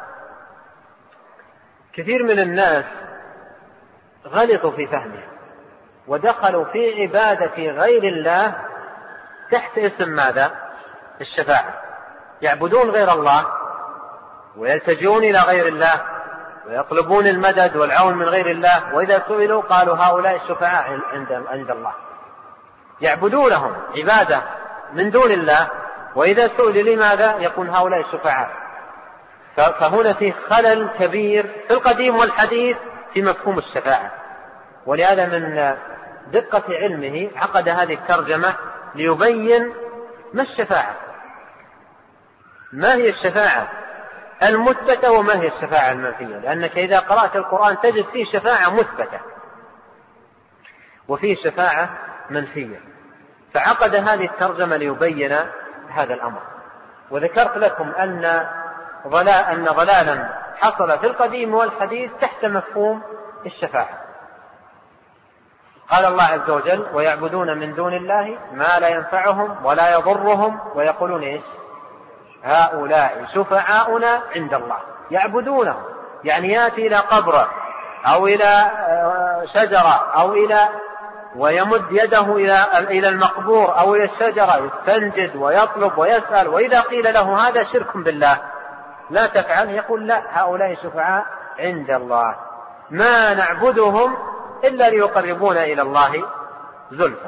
كثير من الناس غلطوا في فهمها ودخلوا في عبادة غير الله تحت اسم ماذا؟ الشفاعة. يعبدون غير الله ويلتجون إلى غير الله ويطلبون المدد والعون من غير الله، وإذا سئلوا قالوا هؤلاء الشفعاء عند الله، يعبدونهم عبادة من دون الله، وإذا سئل لماذا يقول هؤلاء الشفعاء. فهنا في خلل كبير في القديم والحديث في مفهوم الشفاعة، ولهذا من دقة علمه عقد هذه الترجمة ليبين ما الشفاعة، ما هي الشفاعة المثبتة وما هي الشفاعة المنفية، لأنك إذا قرأت القرآن تجد فيه شفاعة مثبتة وفيه شفاعة منفية. فعقد هذه الترجمة ليبين هذا الأمر. وذكرت لكم أن ضلالا حصل في القديم والحديث تحت مفهوم الشفاعة. قال الله عز وجل ويعبدون من دون الله ما لا ينفعهم ولا يضرهم ويقولون إيش؟ هؤلاء شفعاؤنا عند الله. يعبدونه يعني يأتي إلى قبره أو إلى شجرة أو ويمد يده إلى المقبور أو إلى الشجرة يستنجد ويطلب ويسأل، وإذا قيل له هذا شرك بالله لا تفعل يقول لا هؤلاء شفعاء عند الله ما نعبدهم إلا ليقربونا إلى الله زلفى.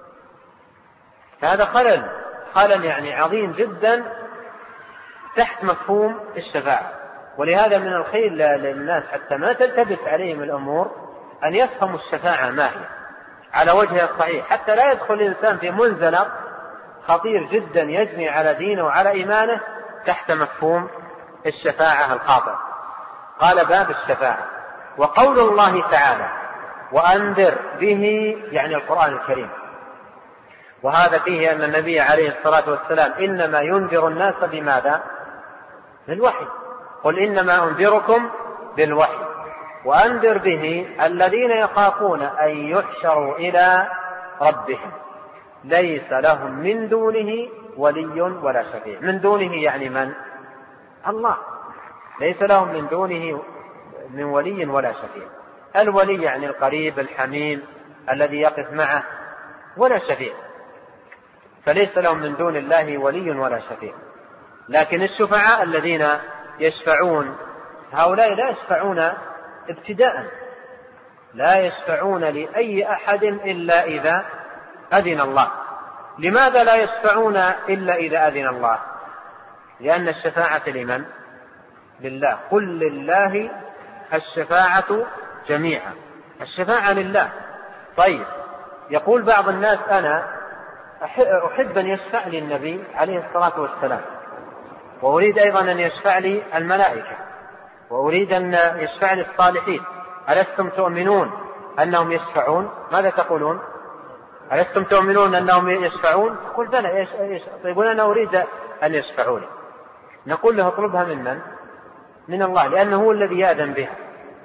هذا خلل يعني عظيم جدا تحت مفهوم الشفاعة. ولهذا من الخير للناس حتى ما تلتبس عليهم الأمور أن يفهموا الشفاعة ما هي على وجهها الصحيح، حتى لا يدخل الإنسان في منزلق خطير جدا يجني على دينه وعلى إيمانه تحت مفهوم الشفاعة الخاطئ. قال باب الشفاعة. وقول الله تعالى وأنذر به يعني القرآن الكريم، وهذا فيه أن النبي عليه الصلاة والسلام إنما ينذر الناس بماذا؟ بالوحي. قل إنما أنذركم بالوحي. وأنذر به الذين يخافون أن يحشروا إلى ربهم ليس لهم من دونه ولي ولا شفيع. من دونه يعني من؟ الله. ليس لهم من دونه من ولي ولا شفيع. الولي يعني القريب الحميم الذي يقف معه، ولا شفيع. فليس لهم من دون الله ولي ولا شفيع. لكن الشفعاء الذين يشفعون هؤلاء لا يشفعون ابتداء، لا يشفعون لأي أحد إلا إذا أذن الله. لماذا لا يشفعون إلا إذا أذن الله؟ لأن الشفاعة لمن؟ لله. قل لله الشفاعة جميعا. الشفاعة لله. طيب يقول بعض الناس أنا أحب أن يشفع لي النبي عليه الصلاة والسلام، وأريد أيضا أن يشفع لي الملائكة، وأريد أن يشفع لي الصالحين. ألستم تؤمنون أنهم يشفعون؟ ماذا تقولون؟ ألستم تؤمنون أنهم يشفعون؟ تقول بلى. يقول أنا أريد أن يشفعوا لي. نقول له اطلبها من من؟ من الله، لأنه هو الذي يأذن بها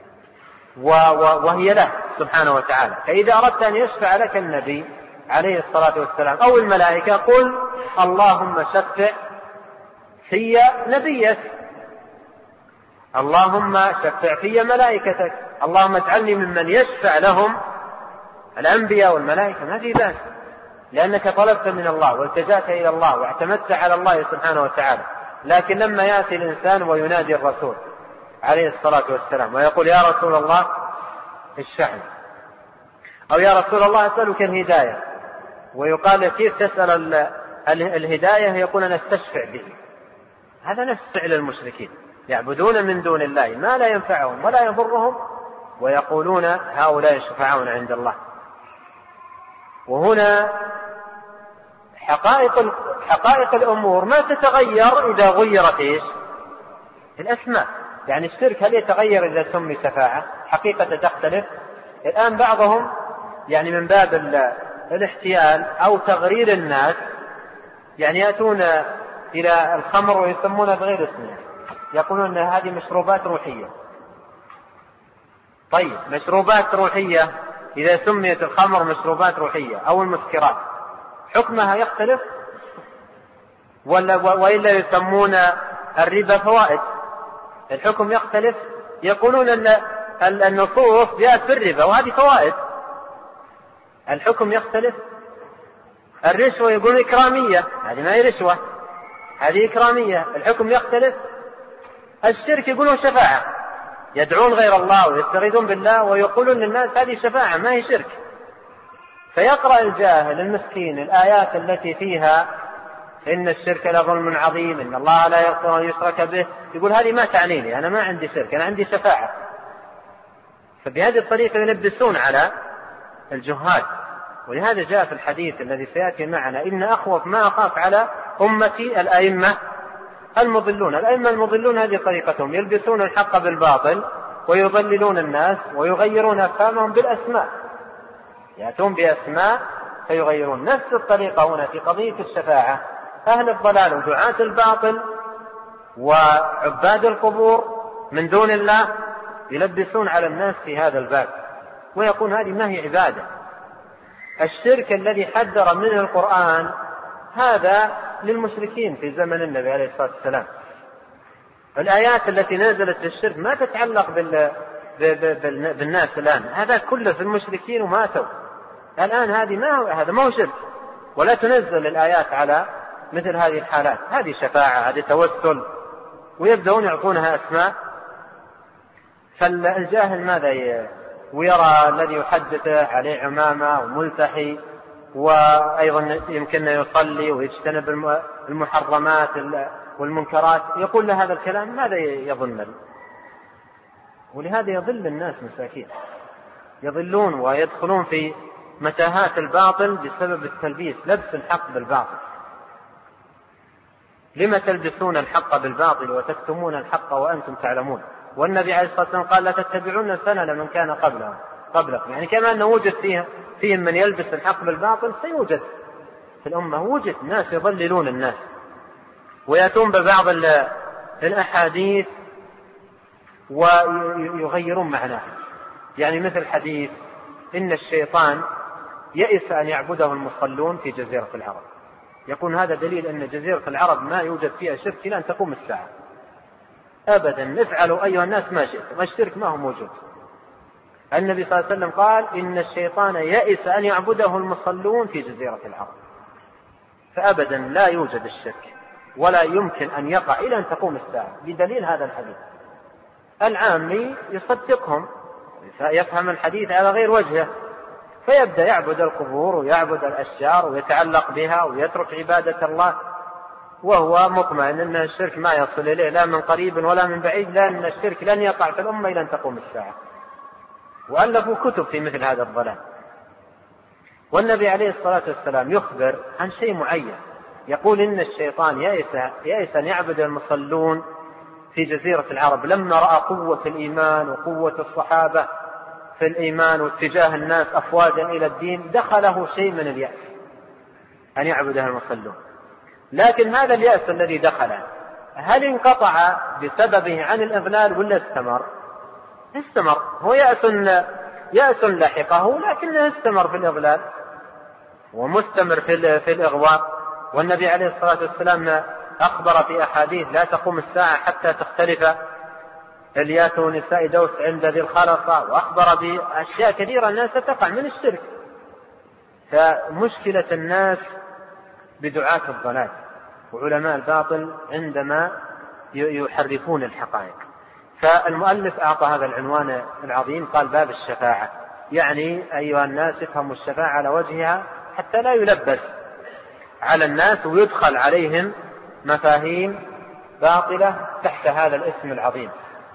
وهي له سبحانه وتعالى. فإذا أردت أن يشفع لك النبي عليه الصلاة والسلام أو الملائكة قل اللهم شفع في نبيك، اللهم شفع في ملائكتك، اللهم اجعلني ممن يشفع لهم الأنبياء والملائكة. ما في بأس، لأنك طلبت من الله والتجأت إلى الله واعتمدت على الله سبحانه وتعالى. لكن لما يأتي الإنسان وينادي الرسول عليه الصلاة والسلام ويقول يا رسول الله اشفع لي، أو يا رسول الله أسألك الهداية، ويقال كيف تسأل الهداية؟ يقول أنا استشفع به. هذا نفس فعل المشركين، يعبدون من دون الله ما لا ينفعهم ولا يضرهم ويقولون هؤلاء شفعاؤنا عند الله. وهنا حقائق الأمور ما تتغير إذا غيرت إيش؟ الأسماء. يعني الشرك هل يتغير إذا سمي شفاعة؟ حقيقة تختلف. الآن بعضهم يعني من باب الاحتيال أو تغرير الناس يعني يأتون إلى الخمر ويسمونها بغير اسمه، يقولون أن هذه مشروبات روحية. طيب مشروبات روحية إذا سميت الخمر مشروبات روحية أو المسكرات حكمها يختلف؟ وإلا يسمون الربا فوائد، الحكم يختلف؟ يقولون أن النصوص جاءت في الربا وهذه فوائد، الحكم يختلف. الرشوة يقولون إكرامية، هذه ما هي رشوة، هذه إكرامية، الحكم يختلف. الشرك يقولون شفاعة، يدعون غير الله ويستغيثون بالله ويقولون للناس هذه شفاعة ما هي شرك. فيقرأ الجاهل المسكين الآيات التي فيها إن الشرك لظلم عظيم، إن الله لا يغفر أن يشرك به، يقول هذه ما تعنيني، أنا ما عندي شرك، أنا عندي شفاعة. فبهذه الطريقة يلبسون على الجهال. ولهذا جاء في الحديث الذي سيأتي معنا إن أخوف ما أخاف على أمتي الأئمة المضلون. الأئمة المضلون هذه طريقتهم، يلبسون الحق بالباطل ويضللون الناس ويغيرون أفهامهم بالأسماء، يأتون بأسماء فيغيرون. نفس الطريقة هنا في قضية الشفاعة، أهل الضلال ودعاة الباطل وعباد القبور من دون الله يلبسون على الناس في هذا الباب ويقول هذه ما هي عبادة. الشرك الذي حذر منه القرآن هذا للمشركين في زمن النبي عليه الصلاة والسلام. الآيات التي نزلت للشرك ما تتعلق بالناس الآن، هذا كله في المشركين وماتوا. الآن هذا ما هو شرك، ولا تنزل الآيات على مثل هذه الحالات. هذه شفاعة، هذه توسل، ويبدأون يعطونها أسماء. فالجاهل ماذا ويرى الذي يحدثه عليه عمامة وملتحي، وأيضا يمكنه يصلي ويجتنب المحرمات والمنكرات، يقول له هذا الكلام، ماذا يظن؟ ولهذا يضل الناس مساكين، يضلون ويدخلون في متاهات الباطل بسبب التلبيس، لبس الحق بالباطل. لما تلبسون الحق بالباطل وتكتمون الحق وأنتم تعلمون؟ والنبي عليه الصلاة والسلام قال لا تتبعون سنن من كان قبلكم، يعني كما أنه وجد فيهم من يلبس الحق بالباطل، سيوجد في الأمة، وجد ناس يضللون الناس ويأتون ببعض الأحاديث ويغيرون معناها. يعني مثل حديث إن الشيطان يئس أن يعبده المصلون في جزيرة العرب، يكون هذا دليل أن جزيرة العرب ما يوجد فيها شرك إلى أن تقوم الساعة أبدا. افعلوا أيها الناس ما شئتم، الشرك ما هو موجود. النبي صلى الله عليه وسلم قال إن الشيطان يئس أن يعبده المصلون في جزيرة العرب، فأبدا لا يوجد الشرك ولا يمكن أن يقع إلى أن تقوم الساعة، بدليل هذا الحديث. العامي يصدقهم، فيفهم الحديث على غير وجهه، فيبدأ يعبد القبور ويعبد الأشجار ويتعلق بها ويترك عبادة الله، وهو مطمئن أن الشرك ما يصل إليه لا من قريب ولا من بعيد، لأن الشرك لن يقع في الأمة إلى أن تقوم الساعة. وألفوا كتب في مثل هذا الضلال. والنبي عليه الصلاة والسلام يخبر عن شيء معين، يقول إن الشيطان يئس أن يعبد المصلون في جزيرة العرب لما رأى قوة الإيمان وقوة الصحابة في الإيمان واتجاه الناس أفواجا إلى الدين، دخله شيء من اليأس أن يعبدها المصلون. لكن هذا اليأس الذي دخله هل انقطع بسببه عن الإضلال ولا استمر؟ استمر، هو يأس لحقه، لكنه استمر في الإضلال ومستمر في الإغواء. والنبي عليه الصلاة والسلام أخبر في أحاديث لا تقوم الساعة حتى تختلف اليات ونساء دوس عند ذي الخلصة، وأخبر بأشياء كثيرة الناس تقع من الشرك. فمشكلة الناس بدعاة الضلال وعلماء الباطل عندما يحرفون الحقائق. فالمؤلف أعطى هذا العنوان العظيم، قال باب الشفاعة، يعني أيها الناس افهموا الشفاعة على وجهها حتى لا يلبس على الناس ويدخل عليهم مفاهيم باطلة تحت هذا الاسم العظيم.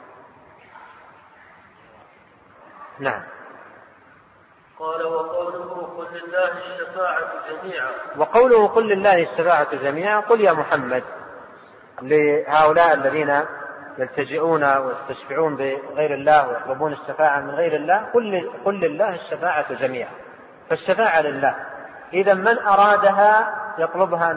نعم. قال وقوله قل لله الشفاعة جميعا. وقوله قل لله الشفاعة جميعا، قل يا محمد لهؤلاء الذين يلتجئون ويستشفعون بغير الله ويطلبون الشفاعة من غير الله، قل لله الشفاعة جميعا، فالشفاعة لله. إذا من أرادها يطلبها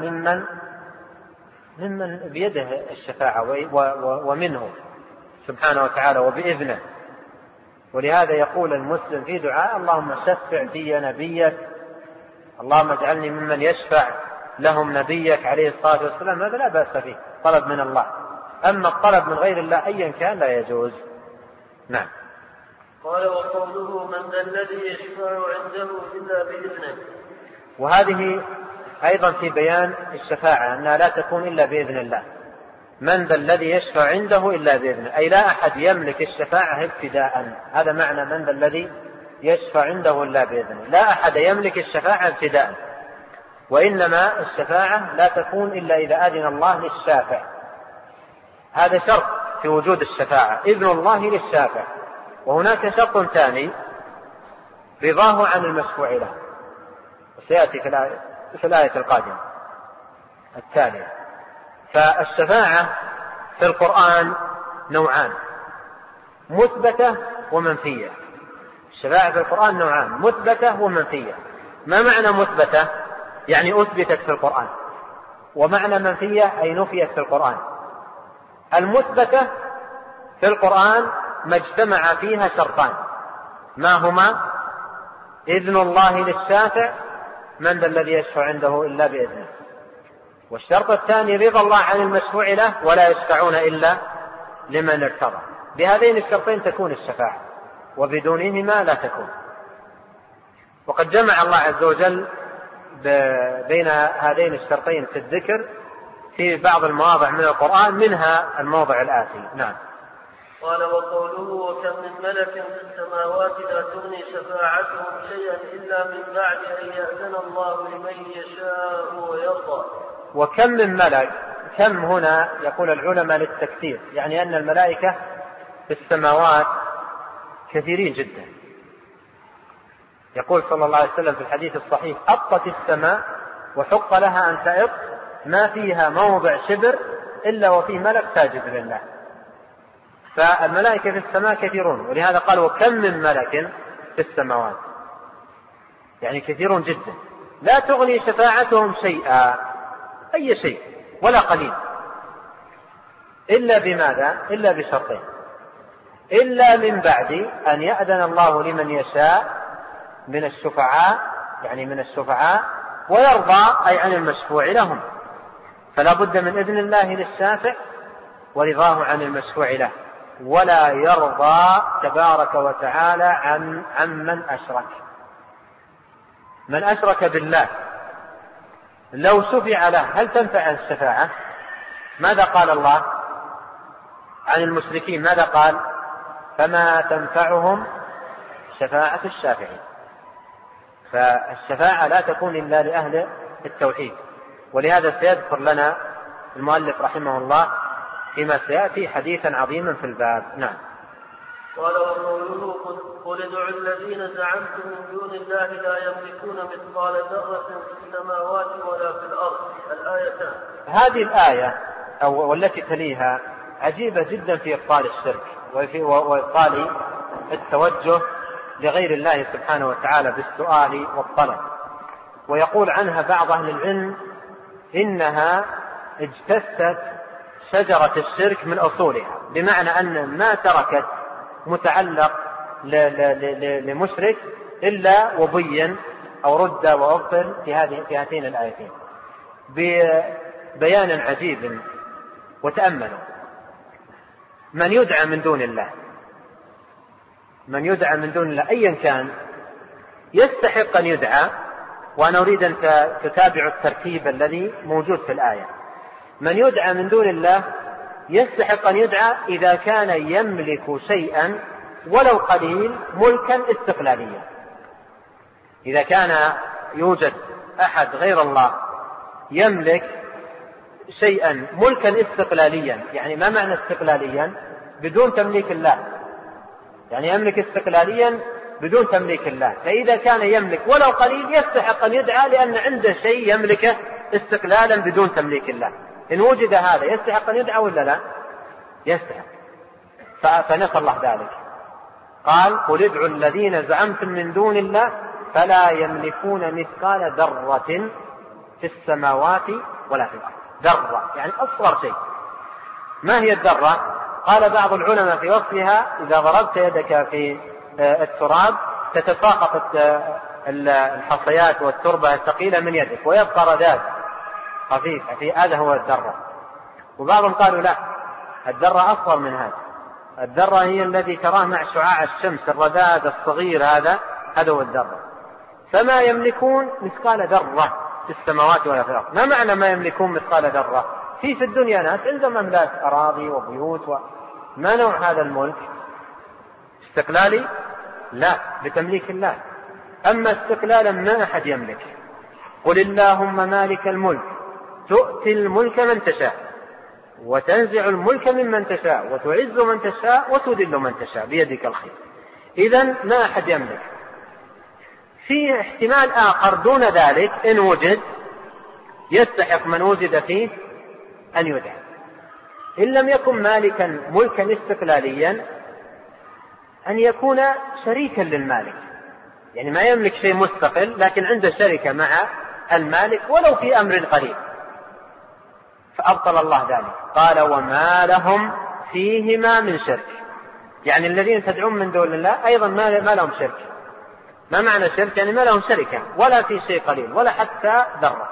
ممن بيده الشفاعة ومنه سبحانه وتعالى وبإذنه. ولهذا يقول المسلم في دعاء اللهم شفع في نبيك، اللهم اجعلني ممن يشفع لهم نبيك عليه الصلاة والسلام، هذا لا بأس فيه، طلب من الله. أما الطلب من غير الله أيا كان لا يجوز. نعم. قال وقوله من ذا الذي يشفع عنده إلا بإذنه. وهذه أيضا في بيان الشفاعة أنها لا تكون إلا بإذن الله. من ذا الذي يشفع عنده إلا بإذنه، أي لا أحد يملك الشفاعة ابتداء، هذا معنى من ذا الذي يشفع عنده إلا بإذنه، لا أحد يملك الشفاعة ابتداء، وإنما الشفاعة لا تكون إلا إذا أذن الله للشافع. هذا شرط في وجود الشفاعة، إذن الله للشافع. وهناك شرط ثاني رضاه عن المشفوع له، وسيأتي في الآية القادمة التالية. فالشفاعة في القرآن نوعان، مثبتة ومنفية. الشفاعة في القرآن نوعان، مثبتة ومنفية. ما معنى مثبتة؟ يعني أثبتت في القرآن، ومعنى منفية أي نفيت في القرآن. المثبتة في القرآن ما اجتمع فيها شرطان، ما هما؟ إذن الله للشافع، من ذا الذي يشفع عنده إلا بإذنه. والشرط الثاني رضا الله عن المشفوع له، ولا يشفعون إلا لمن ارتضى. بهذين الشرطين تكون الشفاعة، وبدونهما لا تكون. وقد جمع الله عز وجل بين هذين الشرطين في الذكر في بعض المواضع من القرآن، منها الموضع الآتي. نعم. قال وقوله وكم من ملك في السماوات لا تغني شفاعتهم شيئا إلا من بعد أن يأذن الله لمن يشاء ويرضى. وكم من ملك، كم هنا يقول العلماء للتكثير، يعني أن الملائكة في السماوات كثيرين جدا. يقول صلى الله عليه وسلم في الحديث الصحيح أطت السماء وحق لها أن تأط ما فيها موضع شبر إلا وفيه ملك ساجد لله. فالملائكة في السماء كثيرون، ولهذا قال وكم من ملك في السماوات، يعني كثيرون جدا. لا تغني شفاعتهم شيئا، أي شيء ولا قليل، إلا بماذا؟ إلا بشرطين: إلا من بعد أن يأذن الله لمن يشاء من الشفعاء، يعني من الشفعاء، ويرضى أي عن المشفوع لهم. فلا بد من إذن الله للشافع ورضاه عن المشفوع له، ولا يرضى تبارك وتعالى عن من أشرك. من أشرك بالله لو شفع له هل تنفع الشفاعة؟ ماذا قال الله عن المشركين؟ ماذا قال؟ فما تنفعهم شفاعة الشافعين. فالشفاعة لا تكون إلا لأهل التوحيد، ولهذا سيذكر لنا المؤلف رحمه الله فيما سيأتي حديثا عظيما في الباب. نعم. قال وقوله قل ادعوا الذين زعمتم من دون الله لا يملكون مثقال ذرة في السماوات ولا في الأرض، الآيتان. هذه الآية والتي تليها عجيبة جدا في إبطال الشرك وإبطال التوجه لغير الله سبحانه وتعالى بالسؤال والطلب. ويقول عنها بعض أهل العلم إنها اجتثت شجرة الشرك من أصولها، بمعنى أن ما تركت متعلق لمشرك إلا وبين أو رد وأبطل في هاتين الآيتين ببيان عجيب. وتأملوا: من يدعى من دون الله، من يدعى من دون الله أيا كان يستحق أن يدعى. وأنا أريد أن تتابعوا الترتيب الذي موجود في الآية. من يدعى من دون الله يستحق أن يدعى إذا كان يملك شيئا ولو قليل ملكا استقلاليا. إذا كان يوجد أحد غير الله يملك شيئا ملكا استقلاليا، يعني ما معنى استقلاليا؟ بدون تمليك الله، يعني يملك استقلاليا بدون تمليك الله. فإذا كان يملك ولو قليل يستحق أن يدعى، لأن عنده شيء يملكه استقلالا بدون تمليك الله. إن وجد هذا يستحق أن يدعى ولا لا؟ يستحق. فنسأل الله ذلك. قال قل ادعوا الذين زعمتم من دون الله فلا يملكون مثقال ذرة في السماوات ولا في الأرض. ذرة يعني أصغر شيء. ما هي الذرة؟ قال بعض العلماء في وصفها: إذا ضربت يدك في التراب تتساقط الحصيات والتربة الثقيلة من يدك ويبقى رذاذ خفيف، هذا هو الذرة. وبعضهم قالوا لا، الذرة أصغر من هذا. الذرة هي الذي تراه مع شعاع الشمس، الرذاذ الصغير هذا هو الذرة. فما يملكون مثقال ذرة في السماوات ولا في الأرض. ما معنى ما يملكون مثقال ذرة؟ في الدنيا ناس عندهم أملاك أراضي وبيوت ما نوع هذا الملك؟ استقلالي؟ لا، بتمليك الله. أما استقلالا ما أحد يملك. قل اللهم مالك الملك تؤتي الملك من تشاء وتنزع الملك ممن تشاء وتعز من تشاء وتذل من تشاء بيدك الخير. إذن ما أحد يملك. في احتمال آخر دون ذلك إن وجد يستحق من وجد فيه أن يدعى. إن لم يكن مالكا ملكا استقلاليا أن يكون شريكا للمالك، يعني ما يملك شيء مستقل لكن عنده شركة مع المالك ولو في أمر قليل، فأبطل الله ذلك. قال وما لهم فيهما من شرك، يعني الذين تدعون من دون الله أيضا ما لهم شرك. ما معنى شرك؟ يعني ما لهم شركة ولا في شيء قليل ولا حتى ذرة.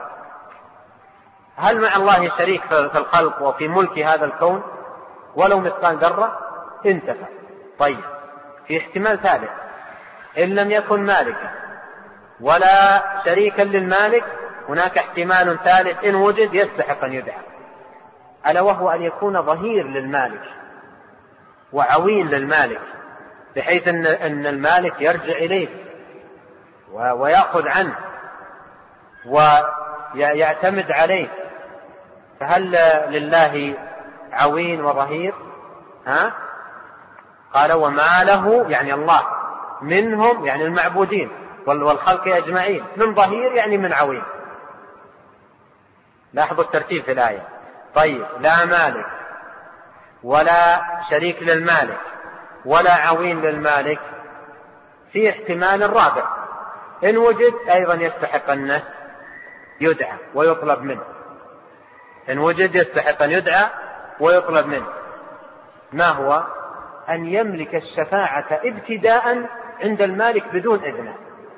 هل مع الله شريك في الخلق وفي ملك هذا الكون ولو مثقال ذرة؟ انتفى. طيب، في احتمال ثالث: إن لم يكن مالكا ولا شريكا للمالك هناك احتمال ثالث إن وجد يستحق أن يدعى، ألا وهو أن يكون ظهير للمالك وعوين للمالك، بحيث أن المالك يرجع إليه ويأخذ عنه ويعتمد عليه. فهل لله عوين وظهير؟ قال وما له يعني الله منهم يعني المعبودين والخلق أجمعين من ظهير يعني من عوين. لاحظوا الترتيب في الآية. طيب لا مالك ولا شريك للمالك ولا عوين للمالك، في احتمال رابع إن وجد أيضا يستحق أن يدعى ويطلب منه. إن وجد يستحق أن يدعى ويطلب منه. ما هو؟ أن يملك الشفاعة ابتداء عند المالك بدون إذنه،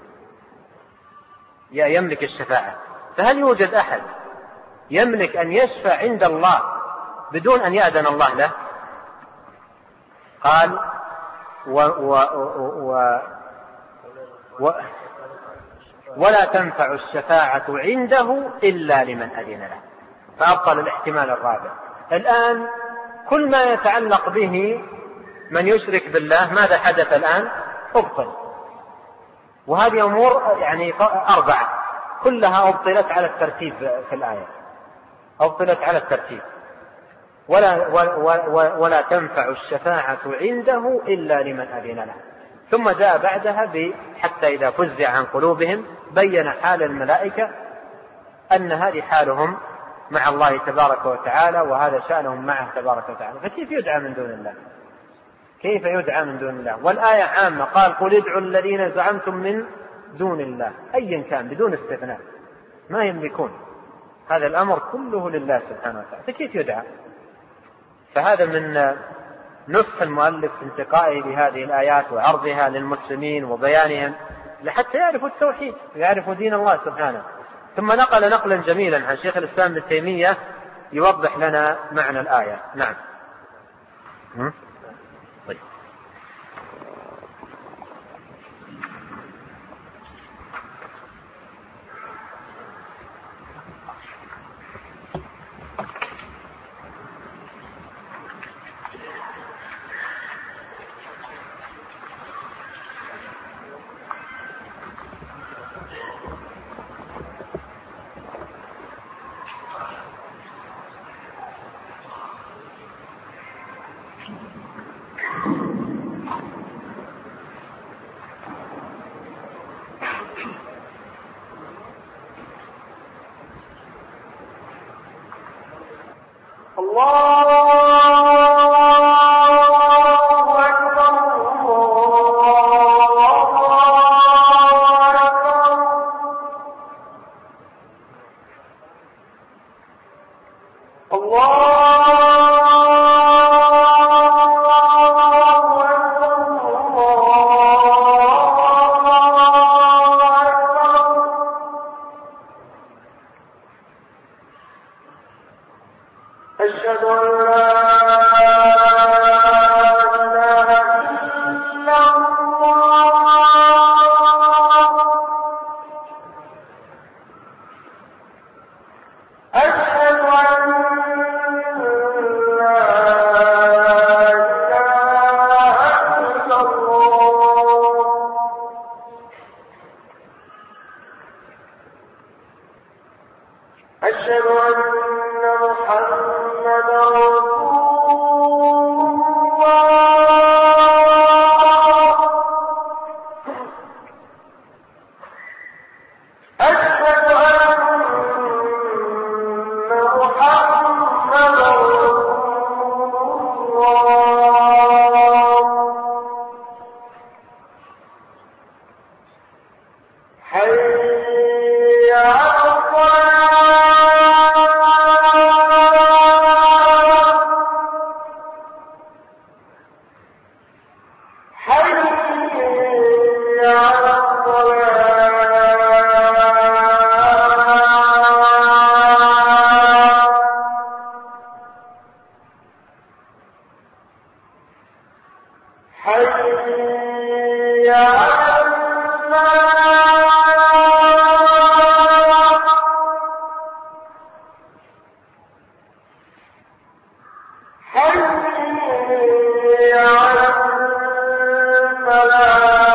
يملك الشفاعة. فهل يوجد أحد يملك أن يشفع عند الله بدون أن يأذن الله له؟ قال ولا تنفع الشفاعة عنده إلا لمن أذن له، فأبطل الاحتمال الرابع. الآن كل ما يتعلق به من يشرك بالله ماذا حدث الآن؟ أبطل. وهذه أمور يعني 4 كلها أبطلت على الترتيب في الآية، أبطلت على الترتيب. ولا تنفع الشفاعة عنده إلا لمن أذن له. ثم جاء بعدها حتى إذا فزع عن قلوبهم بين حال الملائكة أن هذه حالهم مع الله تبارك وتعالى، وهذا شأنهم معه تبارك وتعالى. فكيف يدعى من دون الله؟ كيف يدعى من دون الله؟ والآية عامة، قال قل ادعوا الذين زعمتم من دون الله أيا كان بدون استثناء، ما يملكون. هذا الأمر كله لله سبحانه وتعالى، فكيف يدعى؟ فهذا من نصح المؤلف في انتقائه لهذه الآيات وعرضها للمسلمين وبيانهم لحتى يعرفوا التوحيد ويعرفوا دين الله سبحانه. ثم نقل نقلا جميلا عن شيخ الإسلام ابن تيمية يوضح لنا معنى الآية. نعم. طيب. على الفلاح.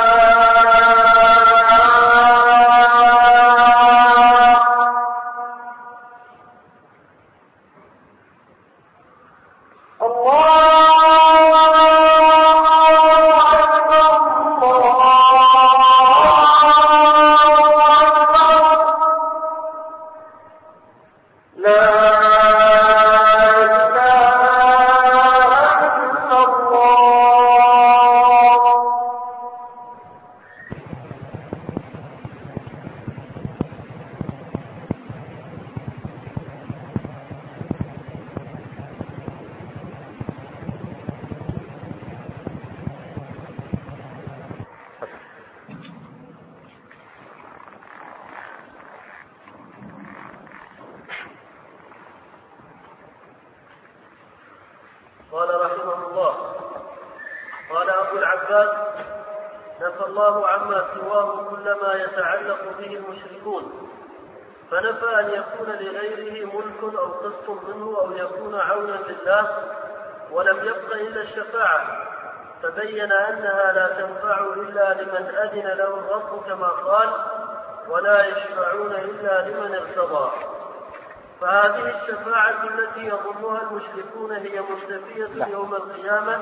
قال رحمه الله: قال أبو العباس: نفى الله عما سواه كل ما يتعلق به المشركون، فنفى أن يكون لغيره ملك أو قسط منه أو يكون عونا لله، ولم يبق إلا الشفاعة، فبين أنها لا تنفع إلا لمن أذن له الرب كما قال: ولا يشفعون إلا لمن ارتضى. فهذه الشفاعة التي يظنها المشركون هي منتفية يوم القيامة.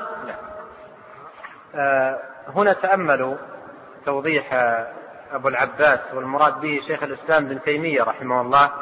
هنا تأملوا توضيح أبو العباس والمراد به شيخ الإسلام بن تيمية رحمه الله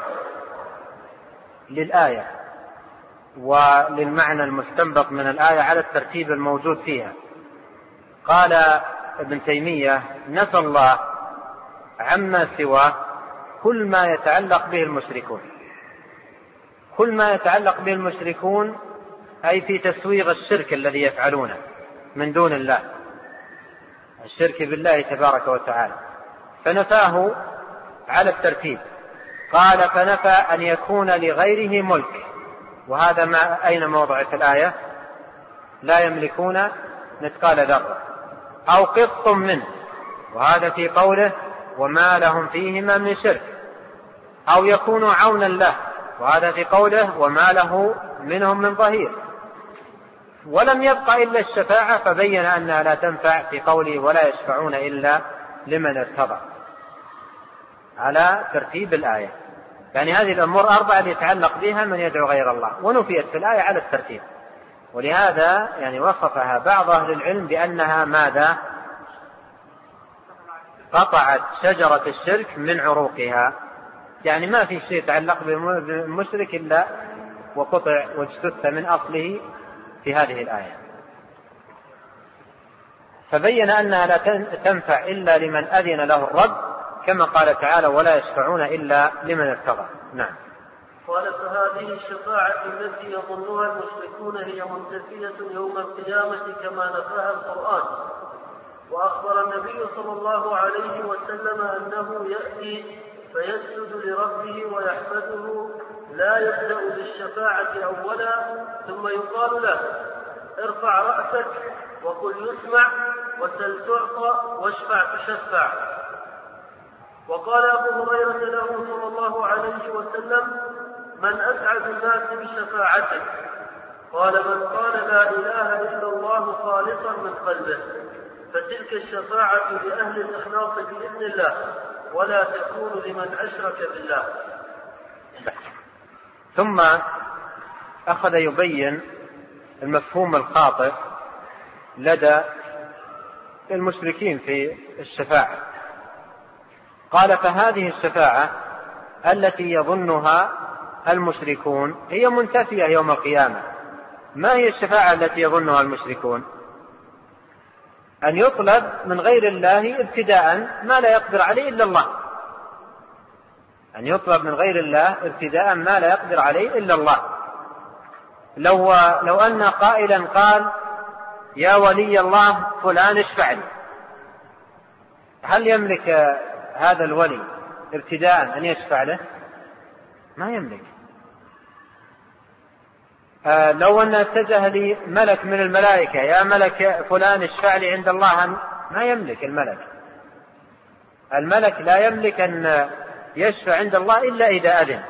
للآية وللمعنى المستنبط من الآية على الترتيب الموجود فيها. قال ابن تيمية: نفى الله عما سواه كل ما يتعلق به المشركون. كل ما يتعلق به المشركون أي في تسويغ الشرك الذي يفعلونه من دون الله، الشرك بالله تبارك وتعالى، فنفاه على الترتيب. قال: فنفى أن يكون لغيره ملك، وهذا ما أين موضع في الآية؟ لا يملكون مثقال ذرة، أو قسط منه، وهذا في قوله: وما لهم فيهما من شرك، أو يكون عونا له، وهذا في قوله: وما له منهم من ظهير. ولم يبق إلا الشفاعة، فبين أنها لا تنفع في قوله: ولا يشفعون إلا لمن ارتضى، على ترتيب الآية. يعني هذه الأمور أربعة يتعلق بها من يدعو غير الله، ونفيت في الآية على الترتيب. ولهذا يعني وصفها بعض أهل العلم بأنها ماذا؟ قطعت شجرة الشرك من عروقها، يعني ما في شيء يتعلق بالمشرك إلا وقطع واجتث من أصله في هذه الآية. فبين أنها لا تنفع إلا لمن أذن له الرب، كما قال تعالى: ولا يشفعون إلا لمن ارتضى. نعم. قال: فهذه الشفاعة التي يظنها المشركون هي منتفية يوم القيامة كما نفاها القرآن. وأخبر النبي صلى الله عليه وسلم أنه يأتي فيسجد لربه ويحمده، لا يبدأ بالشفاعة أولا، ثم يقال له: ارفع رأسك وقل يسمع، وسل تعطى، واشفع تشفع. وقال أبو هريرة له صلى الله عليه وسلم: من أسعد الناس بشفاعتك؟ قال: من قال لا إله إلا الله خالصا من قلبه، فتلك الشفاعة لأهل الإخلاص بإذن الله، ولا تكون لمن أشرك بالله. ثم أخذ يبين المفهوم الخاطئ لدى المشركين في الشفاعة. قال: فهذه الشفاعة التي يظنها المشركون هي منتفية يوم القيامة. ما هي الشفاعة التي يظنها المشركون؟ أن يطلب من غير الله ابتداء ما لا يقدر عليه إلا الله. أن يطلب من غير الله ابتداء ما لا يقدر عليه إلا الله. لو أن قائلا قال: يا ولي الله فلان اشفع لي، هل يملك هذا الولي ابتداء أن يشفع له؟ ما يملك. لو أن اتجه لي ملك من الملائكة: يا ملك فلان اشفع لي عند الله، ما يملك الملك. الملك لا يملك أن يشفع عند الله إلا إذا أذن.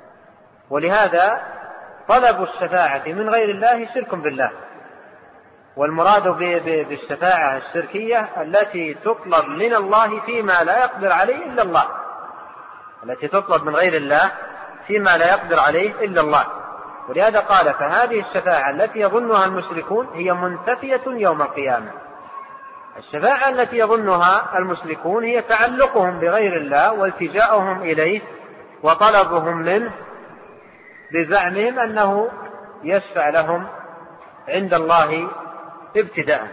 ولهذا طلب الشفاعة من غير الله شرك بالله، والمراد بالشفاعة الشركية التي تطلب من الله فيما لا يقدر عليه إلا الله، التي تطلب من غير الله فيما لا يقدر عليه إلا الله. ولهذا قال: فهذه الشفاعة التي يظنها المشركون هي منتفية يوم القيامة. الشفاعة التي يظنها المشركون هي تعلقهم بغير الله والتجاؤهم إليه وطلبهم منه بزعمهم أنه يشفع لهم عند الله ابتداء.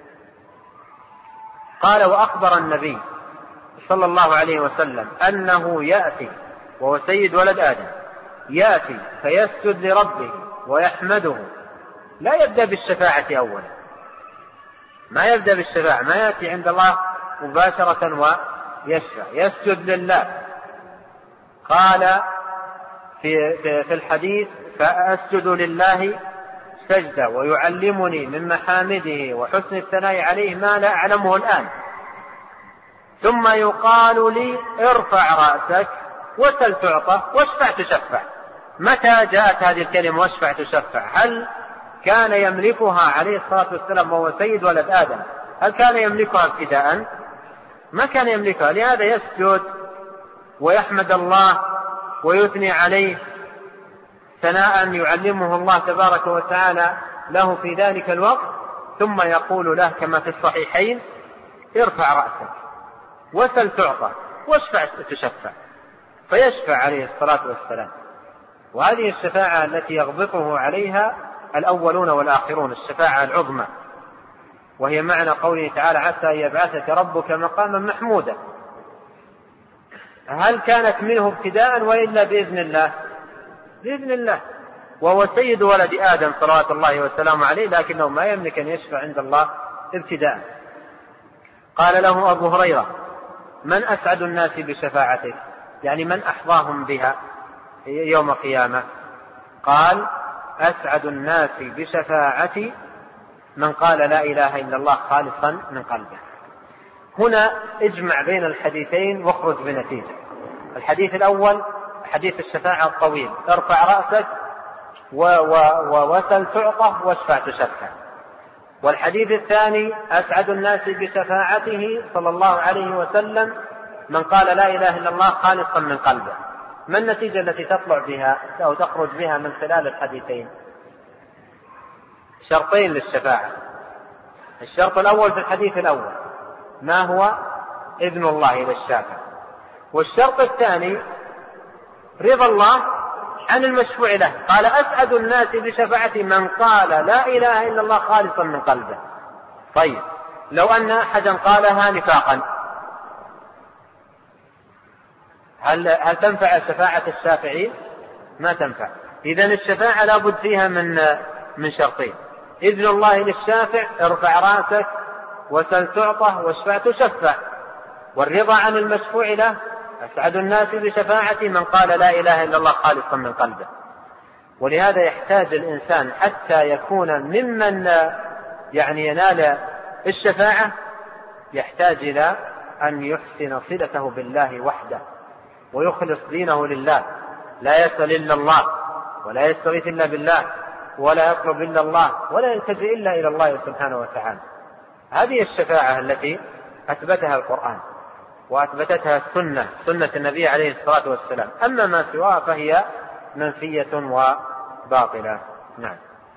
قال: وأخبر النبي صلى الله عليه وسلم أنه يأتي وهو سيد ولد آدم، يأتي فيسجد لربه ويحمده، لا يبدأ بالشفاعة أولا، ما يبدأ بالشفاعة، ما يأتي عند الله مباشرة ويشفع، يسجد لله. قال في الحديث: فأسجد لله سجدة ويعلمني من محامده وحسن الثناء عليه ما لا أعلمه الآن، ثم يقال لي: ارفع رأسك وسل تعطى واشفع تشفع. متى جاءت هذه الكلمة واشفع تشفع؟ هل كان يملكها عليه الصلاة والسلام وهو سيد ولد آدم؟ هل كان يملكها ابتداء؟ ما كان يملكها. لهذا يسجد ويحمد الله ويثني عليه ثناء يعلمه الله تبارك وتعالى له في ذلك الوقت، ثم يقول له كما في الصحيحين: ارفع رأسك وسل تعطى واشفع تشفع، فيشفع عليه الصلاة والسلام. وهذه الشفاعة التي يغبطه عليها الأولون والآخرون، الشفاعة العظمى، وهي معنى قوله تعالى: عسى أن يبعثك ربك مقاما محمودا. هل كانت منه ابتداء وإلا بإذن الله؟ بإذن الله، وهو سيد ولد آدم صلوات الله وسلامه عليه، لكنه ما يملك أن يشفع عند الله ابتداء. قال له أبو هريرة: من أسعد الناس بشفاعتك؟ يعني من أحظاهم بها يوم القيامة؟ قال: أسعد الناس بشفاعتي من قال لا إله إلا الله خالصا من قلبه. هنا اجمع بين الحديثين واخرج بنتيجة. الحديث الأول حديث الشفاعة الطويل: ارفع رأسك وسل تعطى واشفع تشفع. والحديث الثاني: أسعد الناس بشفاعته صلى الله عليه وسلم من قال لا إله إلا الله خالصا من قلبه. ما النتيجة التي تطلع بها أو تخرج بها من خلال الحديثين؟ شرطين للشفاعة. الشرط الأول في الحديث الأول ما هو؟ إذن الله للشافع. والشرط الثاني رضا الله عن المشفوع له. قال: أسعد الناس بشفاعتي من قال لا إله إلا الله خالصا من قلبه. طيب، لو أن أحدا قالها نفاقا، هل تنفع شفاعة الشافعين؟ ما تنفع. إذن الشفاعة لابد فيها من شرطين: إذن الله للشافع، ارفع رأسك وسل تعطى واشفع تشفع، والرضا عن المشفوع له. أسعد الناس بشفاعتي من قال لا إله إلا الله خالصا من قلبه. ولهذا يحتاج الإنسان حتى يكون ممن ينال الشفاعة، يحتاج إلى أن يحسن صلته بالله وحده ويخلص دينه لله، لا يسأل إلا الله ولا يستغيث إلا بالله ولا يطلب إلا الله ولا يلتجئ إلا إلى الله سبحانه وتعالى. هذه الشفاعة التي أثبتها القرآن وأثبتتها سنة النبي عليه الصلاة والسلام. أما ما سواها فهي منفية وباطلة. نعم.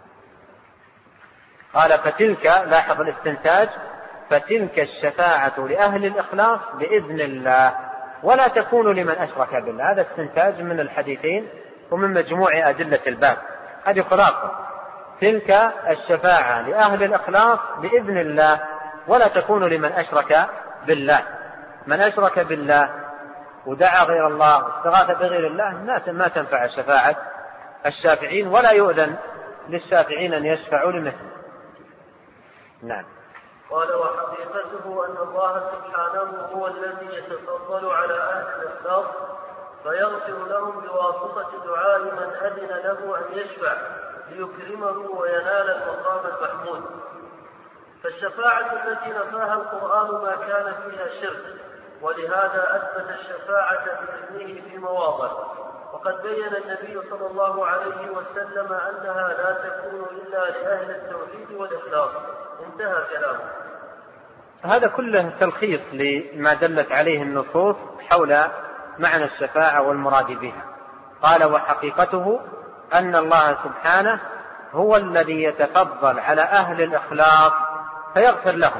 قال: فتلك، لاحظ الاستنتاج، فتلك الشفاعة لأهل الإخلاص بإذن الله ولا تكون لمن أشرك بالله. هذا استنتاج من الحديثين ومن مجموع أدلة الباب. هذه خلاصة: تلك الشفاعة لأهل الإخلاص بإذن الله ولا تكون لمن أشرك بالله. من أشرك بالله ودعا غير الله واستغاث بغير الله ما تنفع شفاعة الشافعين، ولا يؤذن للشافعين أن يشفعوا لمثله. نعم. قال: وحقيقته أن الله سبحانه هو الذي يتفضل على أهل الإخلاص فيغفر لهم بواسطة دعاء من أذن له أن يشفع ليكرمه وينال المقام المحمود. فالشفاعة التي نفاها القرآن ما كان فيها شرك، ولهذا أثبت الشفاعة بإذنه في مواضع، وقد بين النبي صلى الله عليه وسلم أنها لا تكون إلا لأهل التوحيد والإخلاص. انتهى كلامه. هذا كله تلخيص لما دلت عليه النصوص حول معنى الشفاعة والمراد بها. قال: وحقيقته أن الله سبحانه هو الذي يتفضل على أهل الإخلاص فيغفر لهم،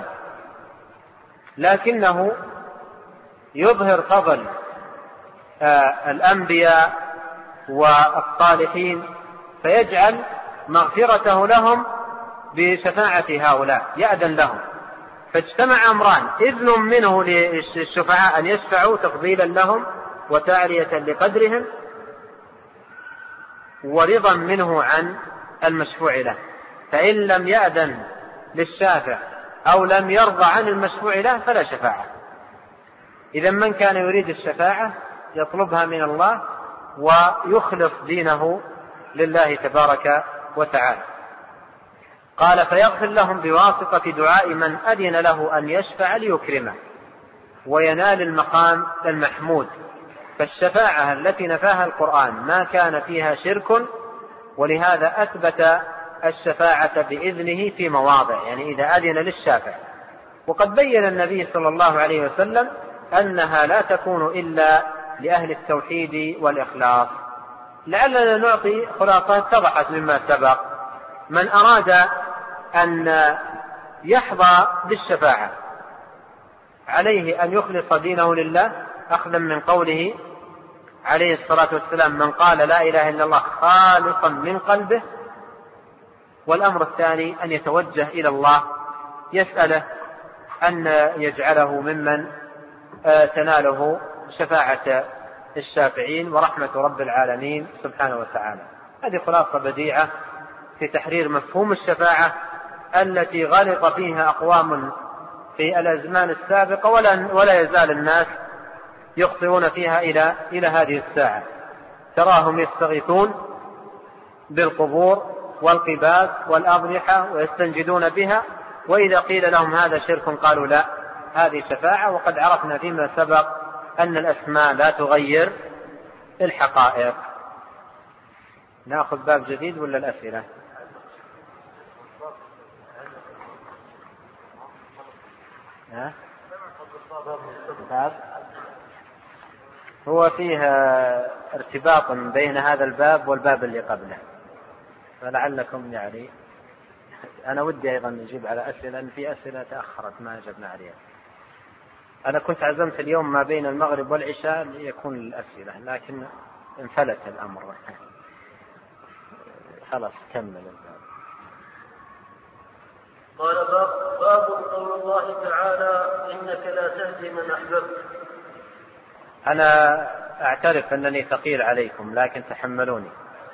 لكنه يظهر فضل الأنبياء والصالحين فيجعل مغفرته لهم بشفاعة هؤلاء، يأذن لهم. فاجتمع أمران: إذن منه للشفعاء أن يشفعوا تفضيلا لهم وتعلية لقدرهم، ورضا منه عن المشفوع له. فإن لم يأذن للشافع أو لم يرضى عن المشفوع له فلا شفاعة. إذا من كان يريد الشفاعة يطلبها من الله ويخلص دينه لله تبارك وتعالى. قال: فيغفر لهم بواسطة دعاء من أذن له أن يشفع ليكرمه وينال المقام المحمود. فالشفاعة التي نفاها القرآن ما كان فيها شرك، ولهذا أثبت الشفاعة بإذنه في مواضع، يعني إذا أذن للشافع. وقد بين النبي صلى الله عليه وسلم أنها لا تكون إلا لأهل التوحيد والإخلاص. لعلنا نعطي خلاصة اتضحت مما سبق. من أراد أن يحظى بالشفاعة عليه أن يخلص دينه لله، أخذا من قوله عليه الصلاة والسلام: من قال لا إله إلا الله خالصا من قلبه. والأمر الثاني أن يتوجه إلى الله يسأله أن يجعله ممن تناله شفاعة الشافعين ورحمة رب العالمين سبحانه وتعالى. هذه خلاصة بديعة في تحرير مفهوم الشفاعة التي غلط فيها أقوام في الأزمان السابقة، ولا يزال الناس يخطئون فيها إلى هذه الساعة. تراهم يستغيثون بالقبور والقباب والأضرحة ويستنجدون بها، وإذا قيل لهم هذا شرك قالوا لا، هذه شفاعة. وقد عرفنا فيما سبق أن الأسماء لا تغير الحقائق. نأخذ باب جديد ولا الأسئلة؟ هو فيها ارتباط بين هذا الباب والباب اللي قبله، فلعلكم يعني أنا ودي أيضا نجيب على أسئلة، لأن في أسئلة تأخرت ما أجبنا عليها. أنا كنت عزمت اليوم ما بين المغرب والعشاء ليكون الأسئلة، لكن انفلت الأمر. خلاص كمل الباب. قال: باب قول الله تعالى: إنك لا تهدي من أحببت. أنا أعترف أنني ثقيل عليكم لكن تحملوني.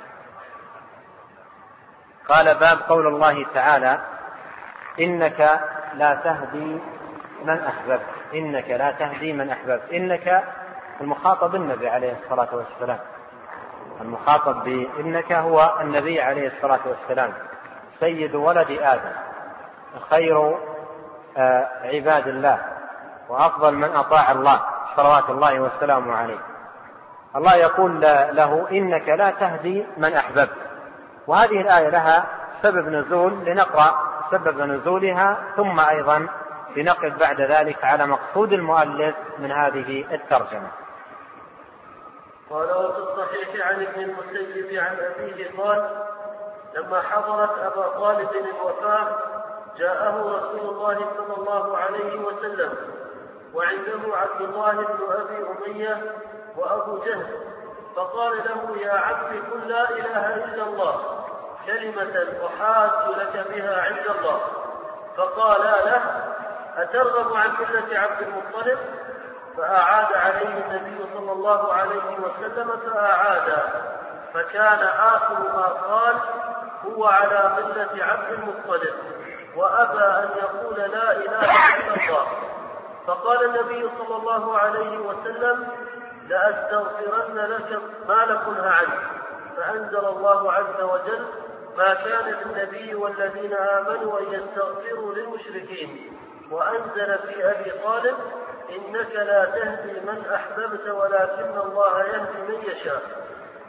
قال: باب قول الله تعالى: إنك لا تهدي من أحببت. إنك لا تهدي من أحببت. إنك المخاطب النبي عليه الصلاة والسلام، المخاطب بإنك هو النبي عليه الصلاة والسلام، سيد ولد آدم، خير عباد الله، وأفضل من أطاع الله صلوات الله والسلام عليه. الله يقول له: إنك لا تهدي من أحببت. وهذه الآية لها سبب نزول، لنقرأ سبب نزولها ثم أيضا لنقف بعد ذلك على مقصود المؤلف من هذه الترجمة. قال: وفي الصحيح عن ابن المسيب عن أبيه قال: لما حضرت أبا طالب الوفاة جاءه رسول الله صلى الله عليه وسلم وعنده عبد الله بن أبي أمية وأبو جهل، فقال له: يا عبد قل لا إله إلا الله كلمة أحاج لك بها عند الله. فقال له: أترغب عن ملة عبد المطلب؟ فأعاد عليه النبي صلى الله عليه وسلم فأعاد، فكان آخر ما قال: هو على ملة عبد المطلب، وأبى أن يقول لا إله إلا الله. فقال النبي صلى الله عليه وسلم: لأستغفرن لك ما لم أنه عنه. فأنزل الله عز وجل: ما كان للنبي والذين آمنوا أن يستغفروا للمشركين. وأنزل في أبي طالب: إنك لا تهدي من أحببت ولكن الله يهدي من يشاء.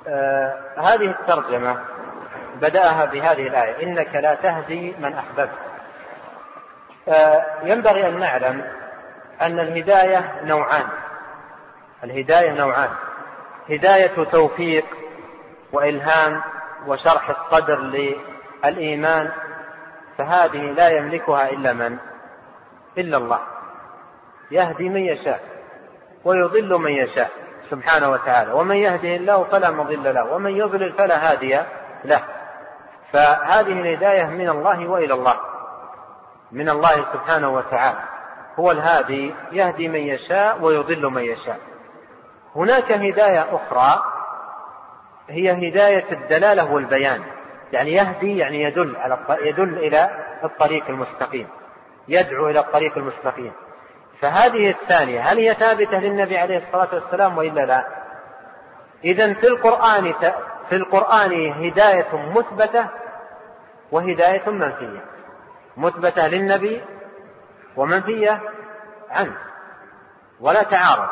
هذه الترجمة بدأها بهذه الآية: إنك لا تهدي من أحببت. ينبغي أن نعلم أن الهداية نوعان. هداية توفيق وإلهام وشرح الصدر للإيمان، فهذه لا يملكها إلا من؟ إلا الله. يهدي من يشاء ويضل من يشاء سبحانه وتعالى، ومن يهده الله فلا مضل له ومن يضلل فلا هادي له. فهذه الهداية من الله وإلى الله، من الله سبحانه وتعالى، هو الهادي، يهدي من يشاء ويضل من يشاء. هناك هداية أخرى هي هداية الدلالة والبيان، يعني يهدي يعني يدل إلى الطريق المستقيم، يدعو إلى الطريق المستقيم. فهذه الثانية هل هي ثابتة للنبي عليه الصلاة والسلام وإلا لا؟ إذن في القرآن هداية مثبتة وهداية منفية، مثبتة للنبي ومنفية عنه، ولا تعارض.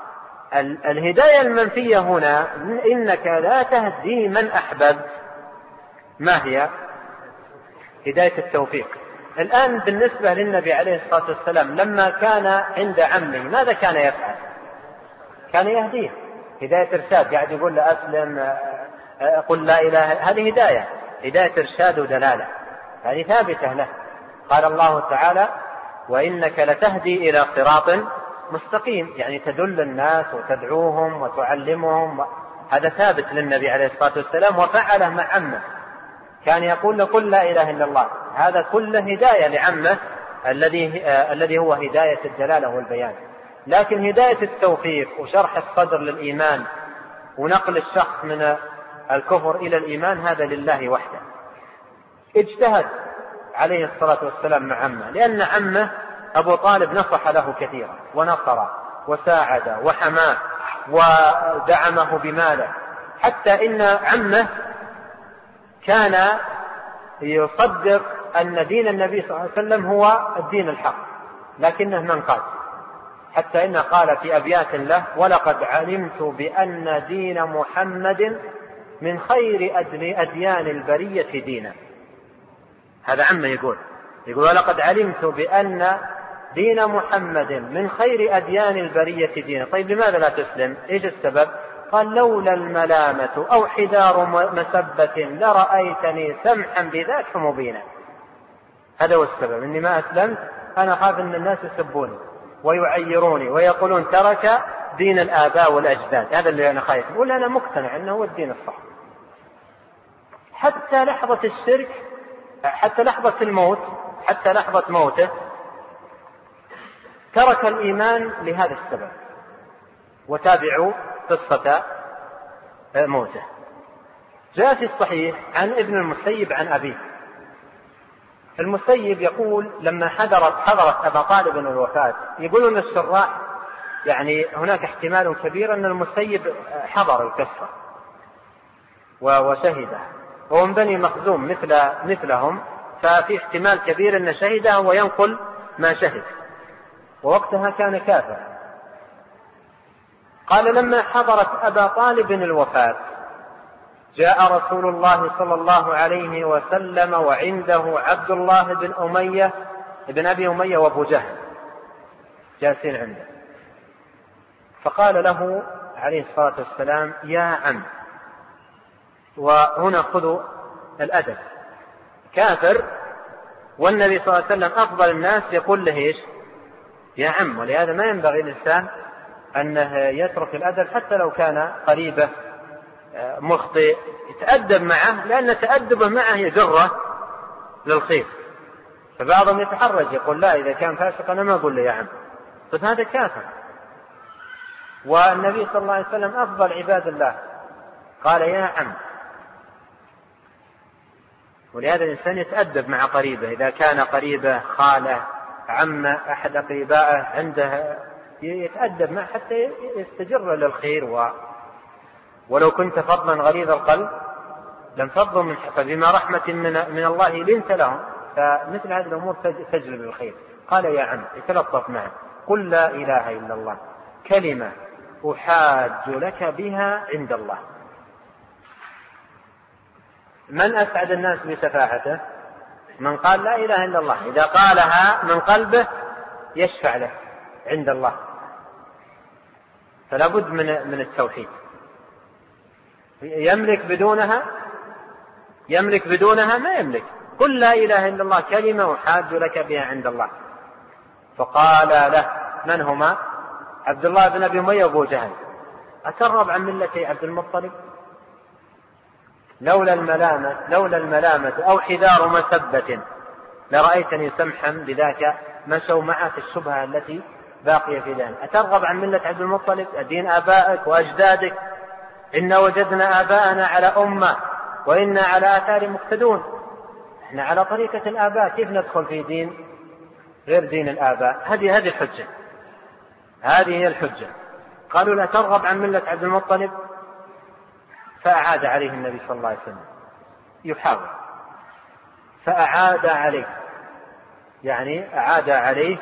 الهداية المنفية هنا: إنك لا تهدي من أحببت، ما هي؟ هداية التوفيق. الآن بالنسبة للنبي عليه الصلاة والسلام لما كان عند عمه ماذا كان يفعل؟ كان يهديه هداية إرشاد، قاعد يقول له أسلم، قل لا إله. هذه هداية إرشاد ودلالة، هذه ثابتة له. قال الله تعالى: وإنك لتهدي إلى صراط مستقيم، يعني تدل الناس وتدعوهم وتعلمهم. هذا ثابت للنبي عليه الصلاة والسلام، وفعله مع عمه، كان يقول له قل لا إله إلا الله. هذا كله هداية لعمه الذي هو هداية الدلالة والبيان. لكن هداية التوفيق وشرح الصدر للإيمان ونقل الشخص من الكفر إلى الإيمان هذا لله وحده. اجتهد عليه الصلاة والسلام مع عمه، لأن عمه أبو طالب نصح له كثيرا ونصره وساعده وحماه ودعمه بماله، حتى إن عمه كان يصدق أن دين النبي صلى الله عليه وسلم هو الدين الحق، لكنه منقاد، حتى إنه قال في أبيات له: ولقد علمت بأن دين محمد من خير أديان البرية دينا. هذا عمه يقول ولقد علمت بأن دين محمد من خير أديان البرية دينا. طيب لماذا لا تسلم؟ إيش السبب؟ قال: لولا الملامة أو حذار مسبة لرأيتني سمحا بذاك مبينا. هذا هو السبب، إني ما أسلمت، أنا خاف أن الناس يسبوني ويعيروني ويقولون ترك دين الآباء والأجداد. هذا اللي أنا خايف، ولا أنا مقتنع أنه هو الدين الصح. حتى لحظة الشرك، حتى لحظة الموت، حتى لحظة موته ترك الإيمان لهذا السبب. وتابعوا قصة موته. جاء في الصحيح عن ابن المسيب عن أبيه. المسيب يقول: لما حضرت أبا طالب الوفاة، يقولون الشراح يعني هناك احتمال كبير أن المسيب حضر القصة وشهده، وهو من بني مخزوم مثلهم، ففي احتمال كبير أن شهده وينقل ما شهد، ووقتها كان كافر. قال: لما حضرت أبا طالب الوفاة جاء رسول الله صلى الله عليه وسلم وعنده عبد الله بن أبي أمية وأبو جهل جالسين عنده، فقال له عليه الصلاة والسلام: يا عم. وهنا خذوا الأدب، كافر والنبي صلى الله عليه وسلم أفضل الناس يقول له إيش؟ يا عم. ولهذا ما ينبغي للإنسان أنه يترك الأدب حتى لو كان قريبه مخطئ، يتأدب معه، لأن تأدبه معه يجره للخير. فبعضهم يتحرج يقول: لا، إذا كان فاسق أنا ما أقول له يا عم، بس هذا كافر. والنبي صلى الله عليه وسلم أفضل عباد الله قال: يا عم. ولهذا الإنسان يتأدب مع قريبه، إذا كان قريبه خاله عمه أحد أقربائه عنده يتأدب معه حتى يستجر للخير. ولو كنت فظا غليظ القلب لم فضوا من حقك، بما رحمة من الله لنت لهم. فمثل هذه الأمور تجلب الخير. قال: يا عم، يتلطف معه، قل لا إله إلا الله كلمة أحاج لك بها عند الله. من أسعد الناس بشفاعته؟ من قال لا إله إلا الله، إذا قالها من قلبه يشفع له عند الله. فلا بد من التوحيد. يملك بدونها ما يملك. قل لا إله إلا الله كلمة أحاج لك بها عند الله. فقال له من هما؟ عبد الله بن أبي أمية وأبو جهل: أترغب عن ملة عبد المطلب؟ لولا الملامة أو حذار مسبة لرأيتني سمحا بذاك. مشوا معه في الشبهة التي باقية في ذهن. أترغب عن ملة عبد المطلب؟ الدين آبائك وأجدادك، إنا وجدنا آباءنا على أمة وإنا على آثار مقتدون. إحنا على طريقة الآباء، كيف ندخل في دين غير دين الآباء؟ هذه الحجة، هذه هي الحجة. قالوا لا ترغب عن ملة عبد المطلب، فأعاد عليه النبي صلى الله عليه وسلم يحاول، فأعاد عليه، يعني أعاد عليه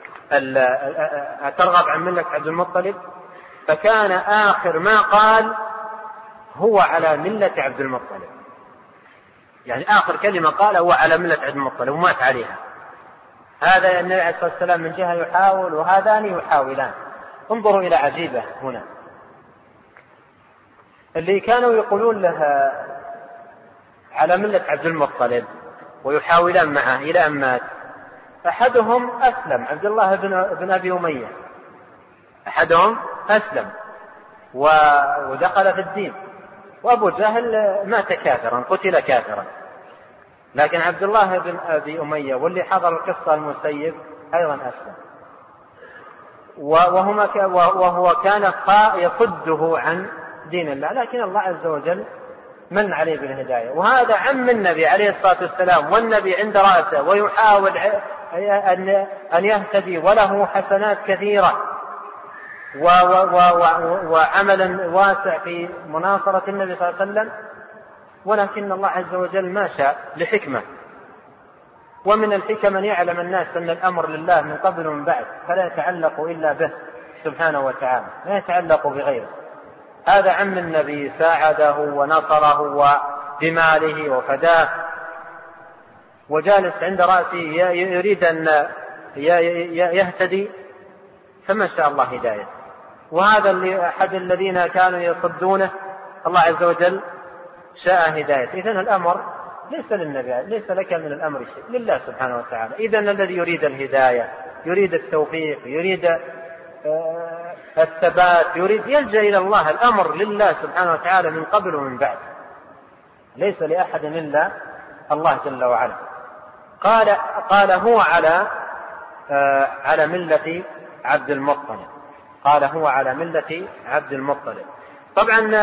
أترغب عن ملة عبد المطلب، فكان آخر ما قال هو على ملة عبد المطلب، يعني آخر كلمة قال هو على ملة عبد المطلب ومات عليها. هذا النبي عليه الصلاة والسلام من جهة يحاول وهذان يحاولان. انظروا إلى عجيبة هنا، اللي كانوا يقولون له على ملة عبد المطلب ويحاولان معه إلى أن مات، أحدهم أسلم، عبد الله بن أبي أمية، أحدهم أسلم ودخل في الدين، وأبو جهل مات كافرا، قتل كافرا. لكن عبد الله بن أبي أمية واللي حضر القصة المسيب أيضا أسلم، وهو كان يصده عن دين الله، لكن الله عز وجل من عليه بالهداية. وهذا عم النبي عليه الصلاة والسلام، والنبي عند رأسه ويحاول أن يهتدي، وله حسنات كثيرة وعملا واسع في مناصرة النبي صلى الله عليه وسلم، ولكن الله عز وجل ما شاء لحكمة. ومن الحكم أن يعلم الناس أن الأمر لله من قبل ومن بعد، فلا يتعلق إلا به سبحانه وتعالى، لا يتعلق بغيره. هذا عم النبي ساعده ونصره وبماله وفداه، وجالس عند رأسه يريد أن يهتدي، فما شاء الله هداية. وهذا اللي أحد الذين كانوا يصدونه الله عز وجل شاء هداية. إذن الأمر ليس للنبي، ليس لك من الأمر شيء، لله سبحانه وتعالى. إذن الذي يريد الهداية، يريد التوفيق، يريد الثبات، يريد يلجأ إلى الله. الأمر لله سبحانه وتعالى من قبل ومن بعد، ليس لأحد إلا الله جل وعلا. قال هو على ملة عبد المطلب، قال هو على ملة عبد المطلب. طبعا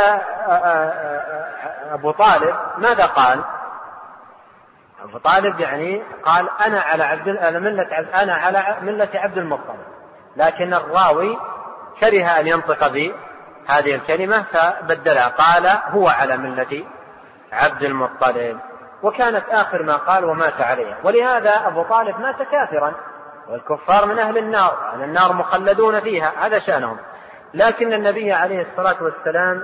أبو طالب ماذا قال؟ أبو طالب يعني قال أنا على ملة عبد المطلب، لكن الراوي كره أن ينطق بهذه الكلمة فبدلها، قال هو على ملة عبد المطلب، وكانت آخر ما قال ومات عليها. ولهذا أبو طالب مات كافرا، والكفار من أهل النار، أهل النار مخلدون فيها، هذا شأنهم. لكن النبي عليه الصلاة والسلام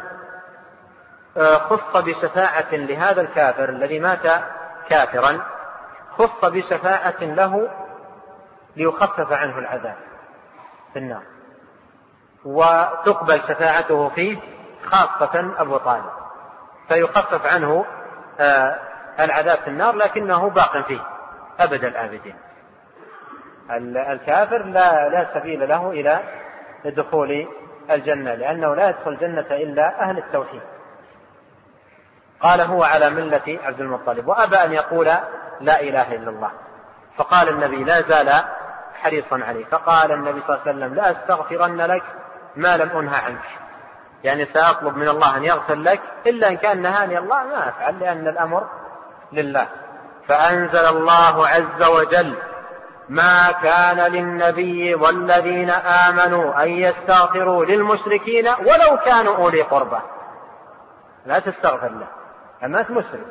خص بشفاعة لهذا الكافر الذي مات كافرا، خص بشفاعة له ليخفف عنه العذاب في النار، وتقبل شفاعته فيه، خاصة أبو طالب، فيخفف عنه العذاب في النار، لكنه باق فيه أبد الآبدين. الكافر لا سبيل له إلى دخول الجنة، لأنه لا يدخل الجنة إلا أهل التوحيد. قال هو على ملة عبد المطلب، وأبى أن يقول لا إله إلا الله. فقال النبي لا زال حريصا عليه، فقال النبي صلى الله عليه وسلم لا أستغفرن لك ما لم أنهى عنك، يعني سأطلب من الله أن يغفر لك، إلا إن كان نهاني الله ما أفعل، لأن الأمر لله. فأنزل الله عز وجل ما كان للنبي والذين آمنوا أن يستغفروا للمشركين ولو كانوا أولي قربى. لا تستغفر له، أما مشرك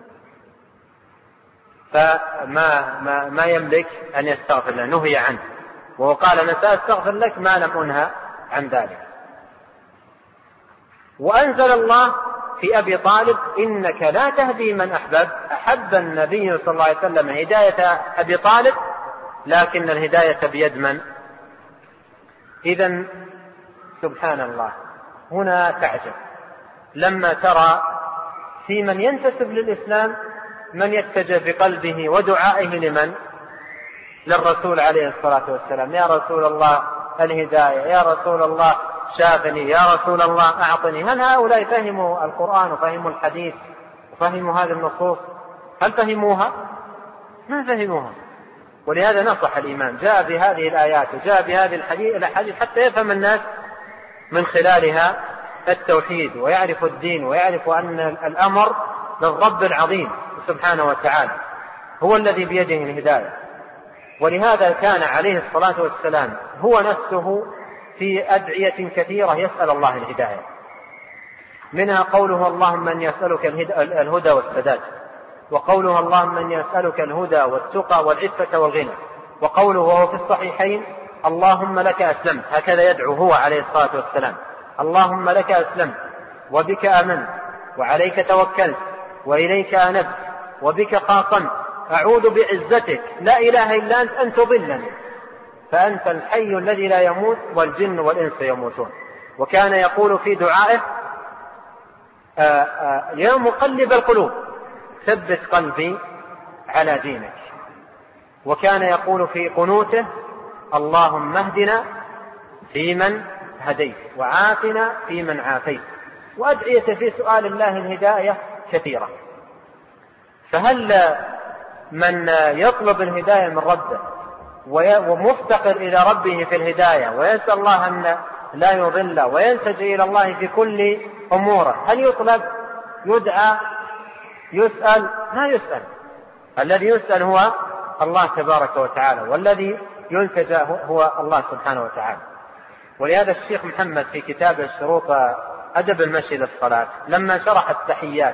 فما يملك أن يستغفر له، نهي عنه، وهو قال أنا سأستغفر لك ما لم أنهى عن ذلك. وأنزل الله في أبي طالب: إنك لا تهدي من أحببت. أحب النبي صلى الله عليه وسلم هداية أبي طالب، لكن الهداية بيد من؟ إذن سبحان الله، هنا تعجب لما ترى في من ينتسب للإسلام من يتجه بقلبه ودعائه لمن؟ للرسول عليه الصلاة والسلام: يا رسول الله الهداية، يا رسول الله شافني، يا رسول الله أعطني. هل هؤلاء فهموا القرآن وفهموا الحديث وفهموا هذه النصوص؟ هل فهموها؟ ما فهموها. ولهذا نصح الإمام، جاء بهذه الآيات وجاء بهذه الحديث حتى يفهم الناس من خلالها التوحيد ويعرف الدين ويعرف أن الأمر للرب العظيم سبحانه وتعالى، هو الذي بيده الهداية. ولهذا كان عليه الصلاة والسلام هو نفسه في أدعية كثيرة يسأل الله الهداية، منها قوله: اللهم من يسألك الهدى والسداد، وقوله: اللهم من يسألك الهدى والتقى والعفة والغنى، وقوله وهو في الصحيحين: اللهم لك أسلمت. هكذا يدعو هو عليه الصلاة والسلام: اللهم لك أسلمت وبك آمنت وعليك توكلت وإليك أنبت وبك خاصمت، أعوذ بعزتك لا إله إلا أنت أن تضلني، فأنت الحي الذي لا يموت والجن والإنس يموتون. وكان يقول في دعائه: يا مقلب القلوب ثبت قلبي على دينك. وكان يقول في قنوته: اللهم اهدنا فيمن هديت وعافنا فيمن عافيت. وأدعية في سؤال الله الهداية كثيرة. فهل من يطلب الهداية من ربه ومفتقر إلى ربه في الهداية ويسأل الله أن لا يضل ويلتجئ إلى الله في كل أموره، هل يطلب، يدعى، يسأل؟ لا يسأل. الذي يسأل هو الله تبارك وتعالى، والذي يلتجأ هو الله سبحانه وتعالى. ولهذا الشيخ محمد في كتاب الشروط أدب المشي للصلاة لما شرح التحيات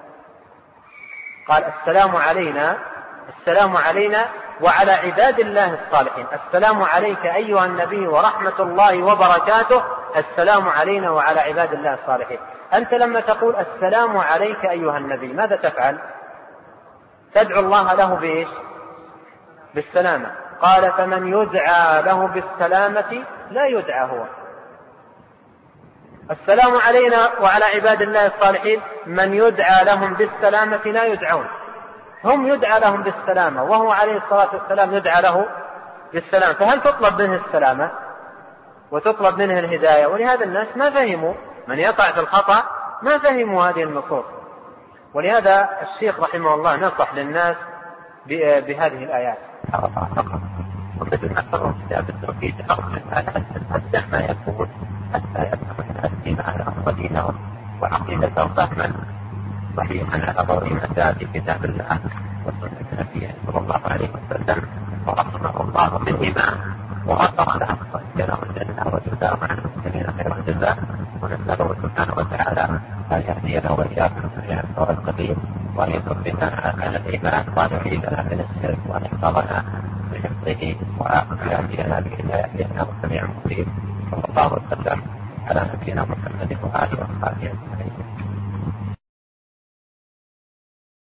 قال: السلام علينا وعلى عباد الله الصالحين. السلام عليك أيها النبي ورحمة الله وبركاته، السلام علينا وعلى عباد الله الصالحين. أنت لما تقول السلام عليك أيها النبي ماذا تفعل؟ تدعو الله له بإيش؟ بالسلامة. قال: فمن يدعى له بالسلامة لا يدعى هو. السلام علينا وعلى عباد الله الصالحين، من يدعى لهم بالسلامة لا يدعون، هم يدعى لهم بالسلامة وهو عليه الصلاة والسلام يدعى له بالسلامة. فهل تطلب منه السلامة وتطلب منه الهداية؟ ولهذا الناس ما فهموا، من يقع في الخطأ ما فهموا هذه النصوص. ولهذا الشيخ رحمه الله نصح للناس بهذه الآيات. ومثل ما قرأوا كتاب التوحيد حتى ما يكون حتى يفهم الدين على أفضلينهم وعقيدتهم فهما صحيحا على ضوء ما جاء في كتاب الله وسنة نبيه صلى الله عليه وسلم، ورحمه الله بالإيمان وغفر له وسكنه الجنة وجزاه عن المسلمين خير الجزاء. ونسأله سبحانه وتعالى أن يهدينا وإياكم جميعا الصراط القبيل، وأن يثبتنا على الإيمان، وأن يعيذنا من الشرك، وأن يحفظنا بحفظه، وأن يهدينا بهدايته إنه سميع مجيب. صلى الله وسلم على نبينا محمد وآله وصحبه أجمعين.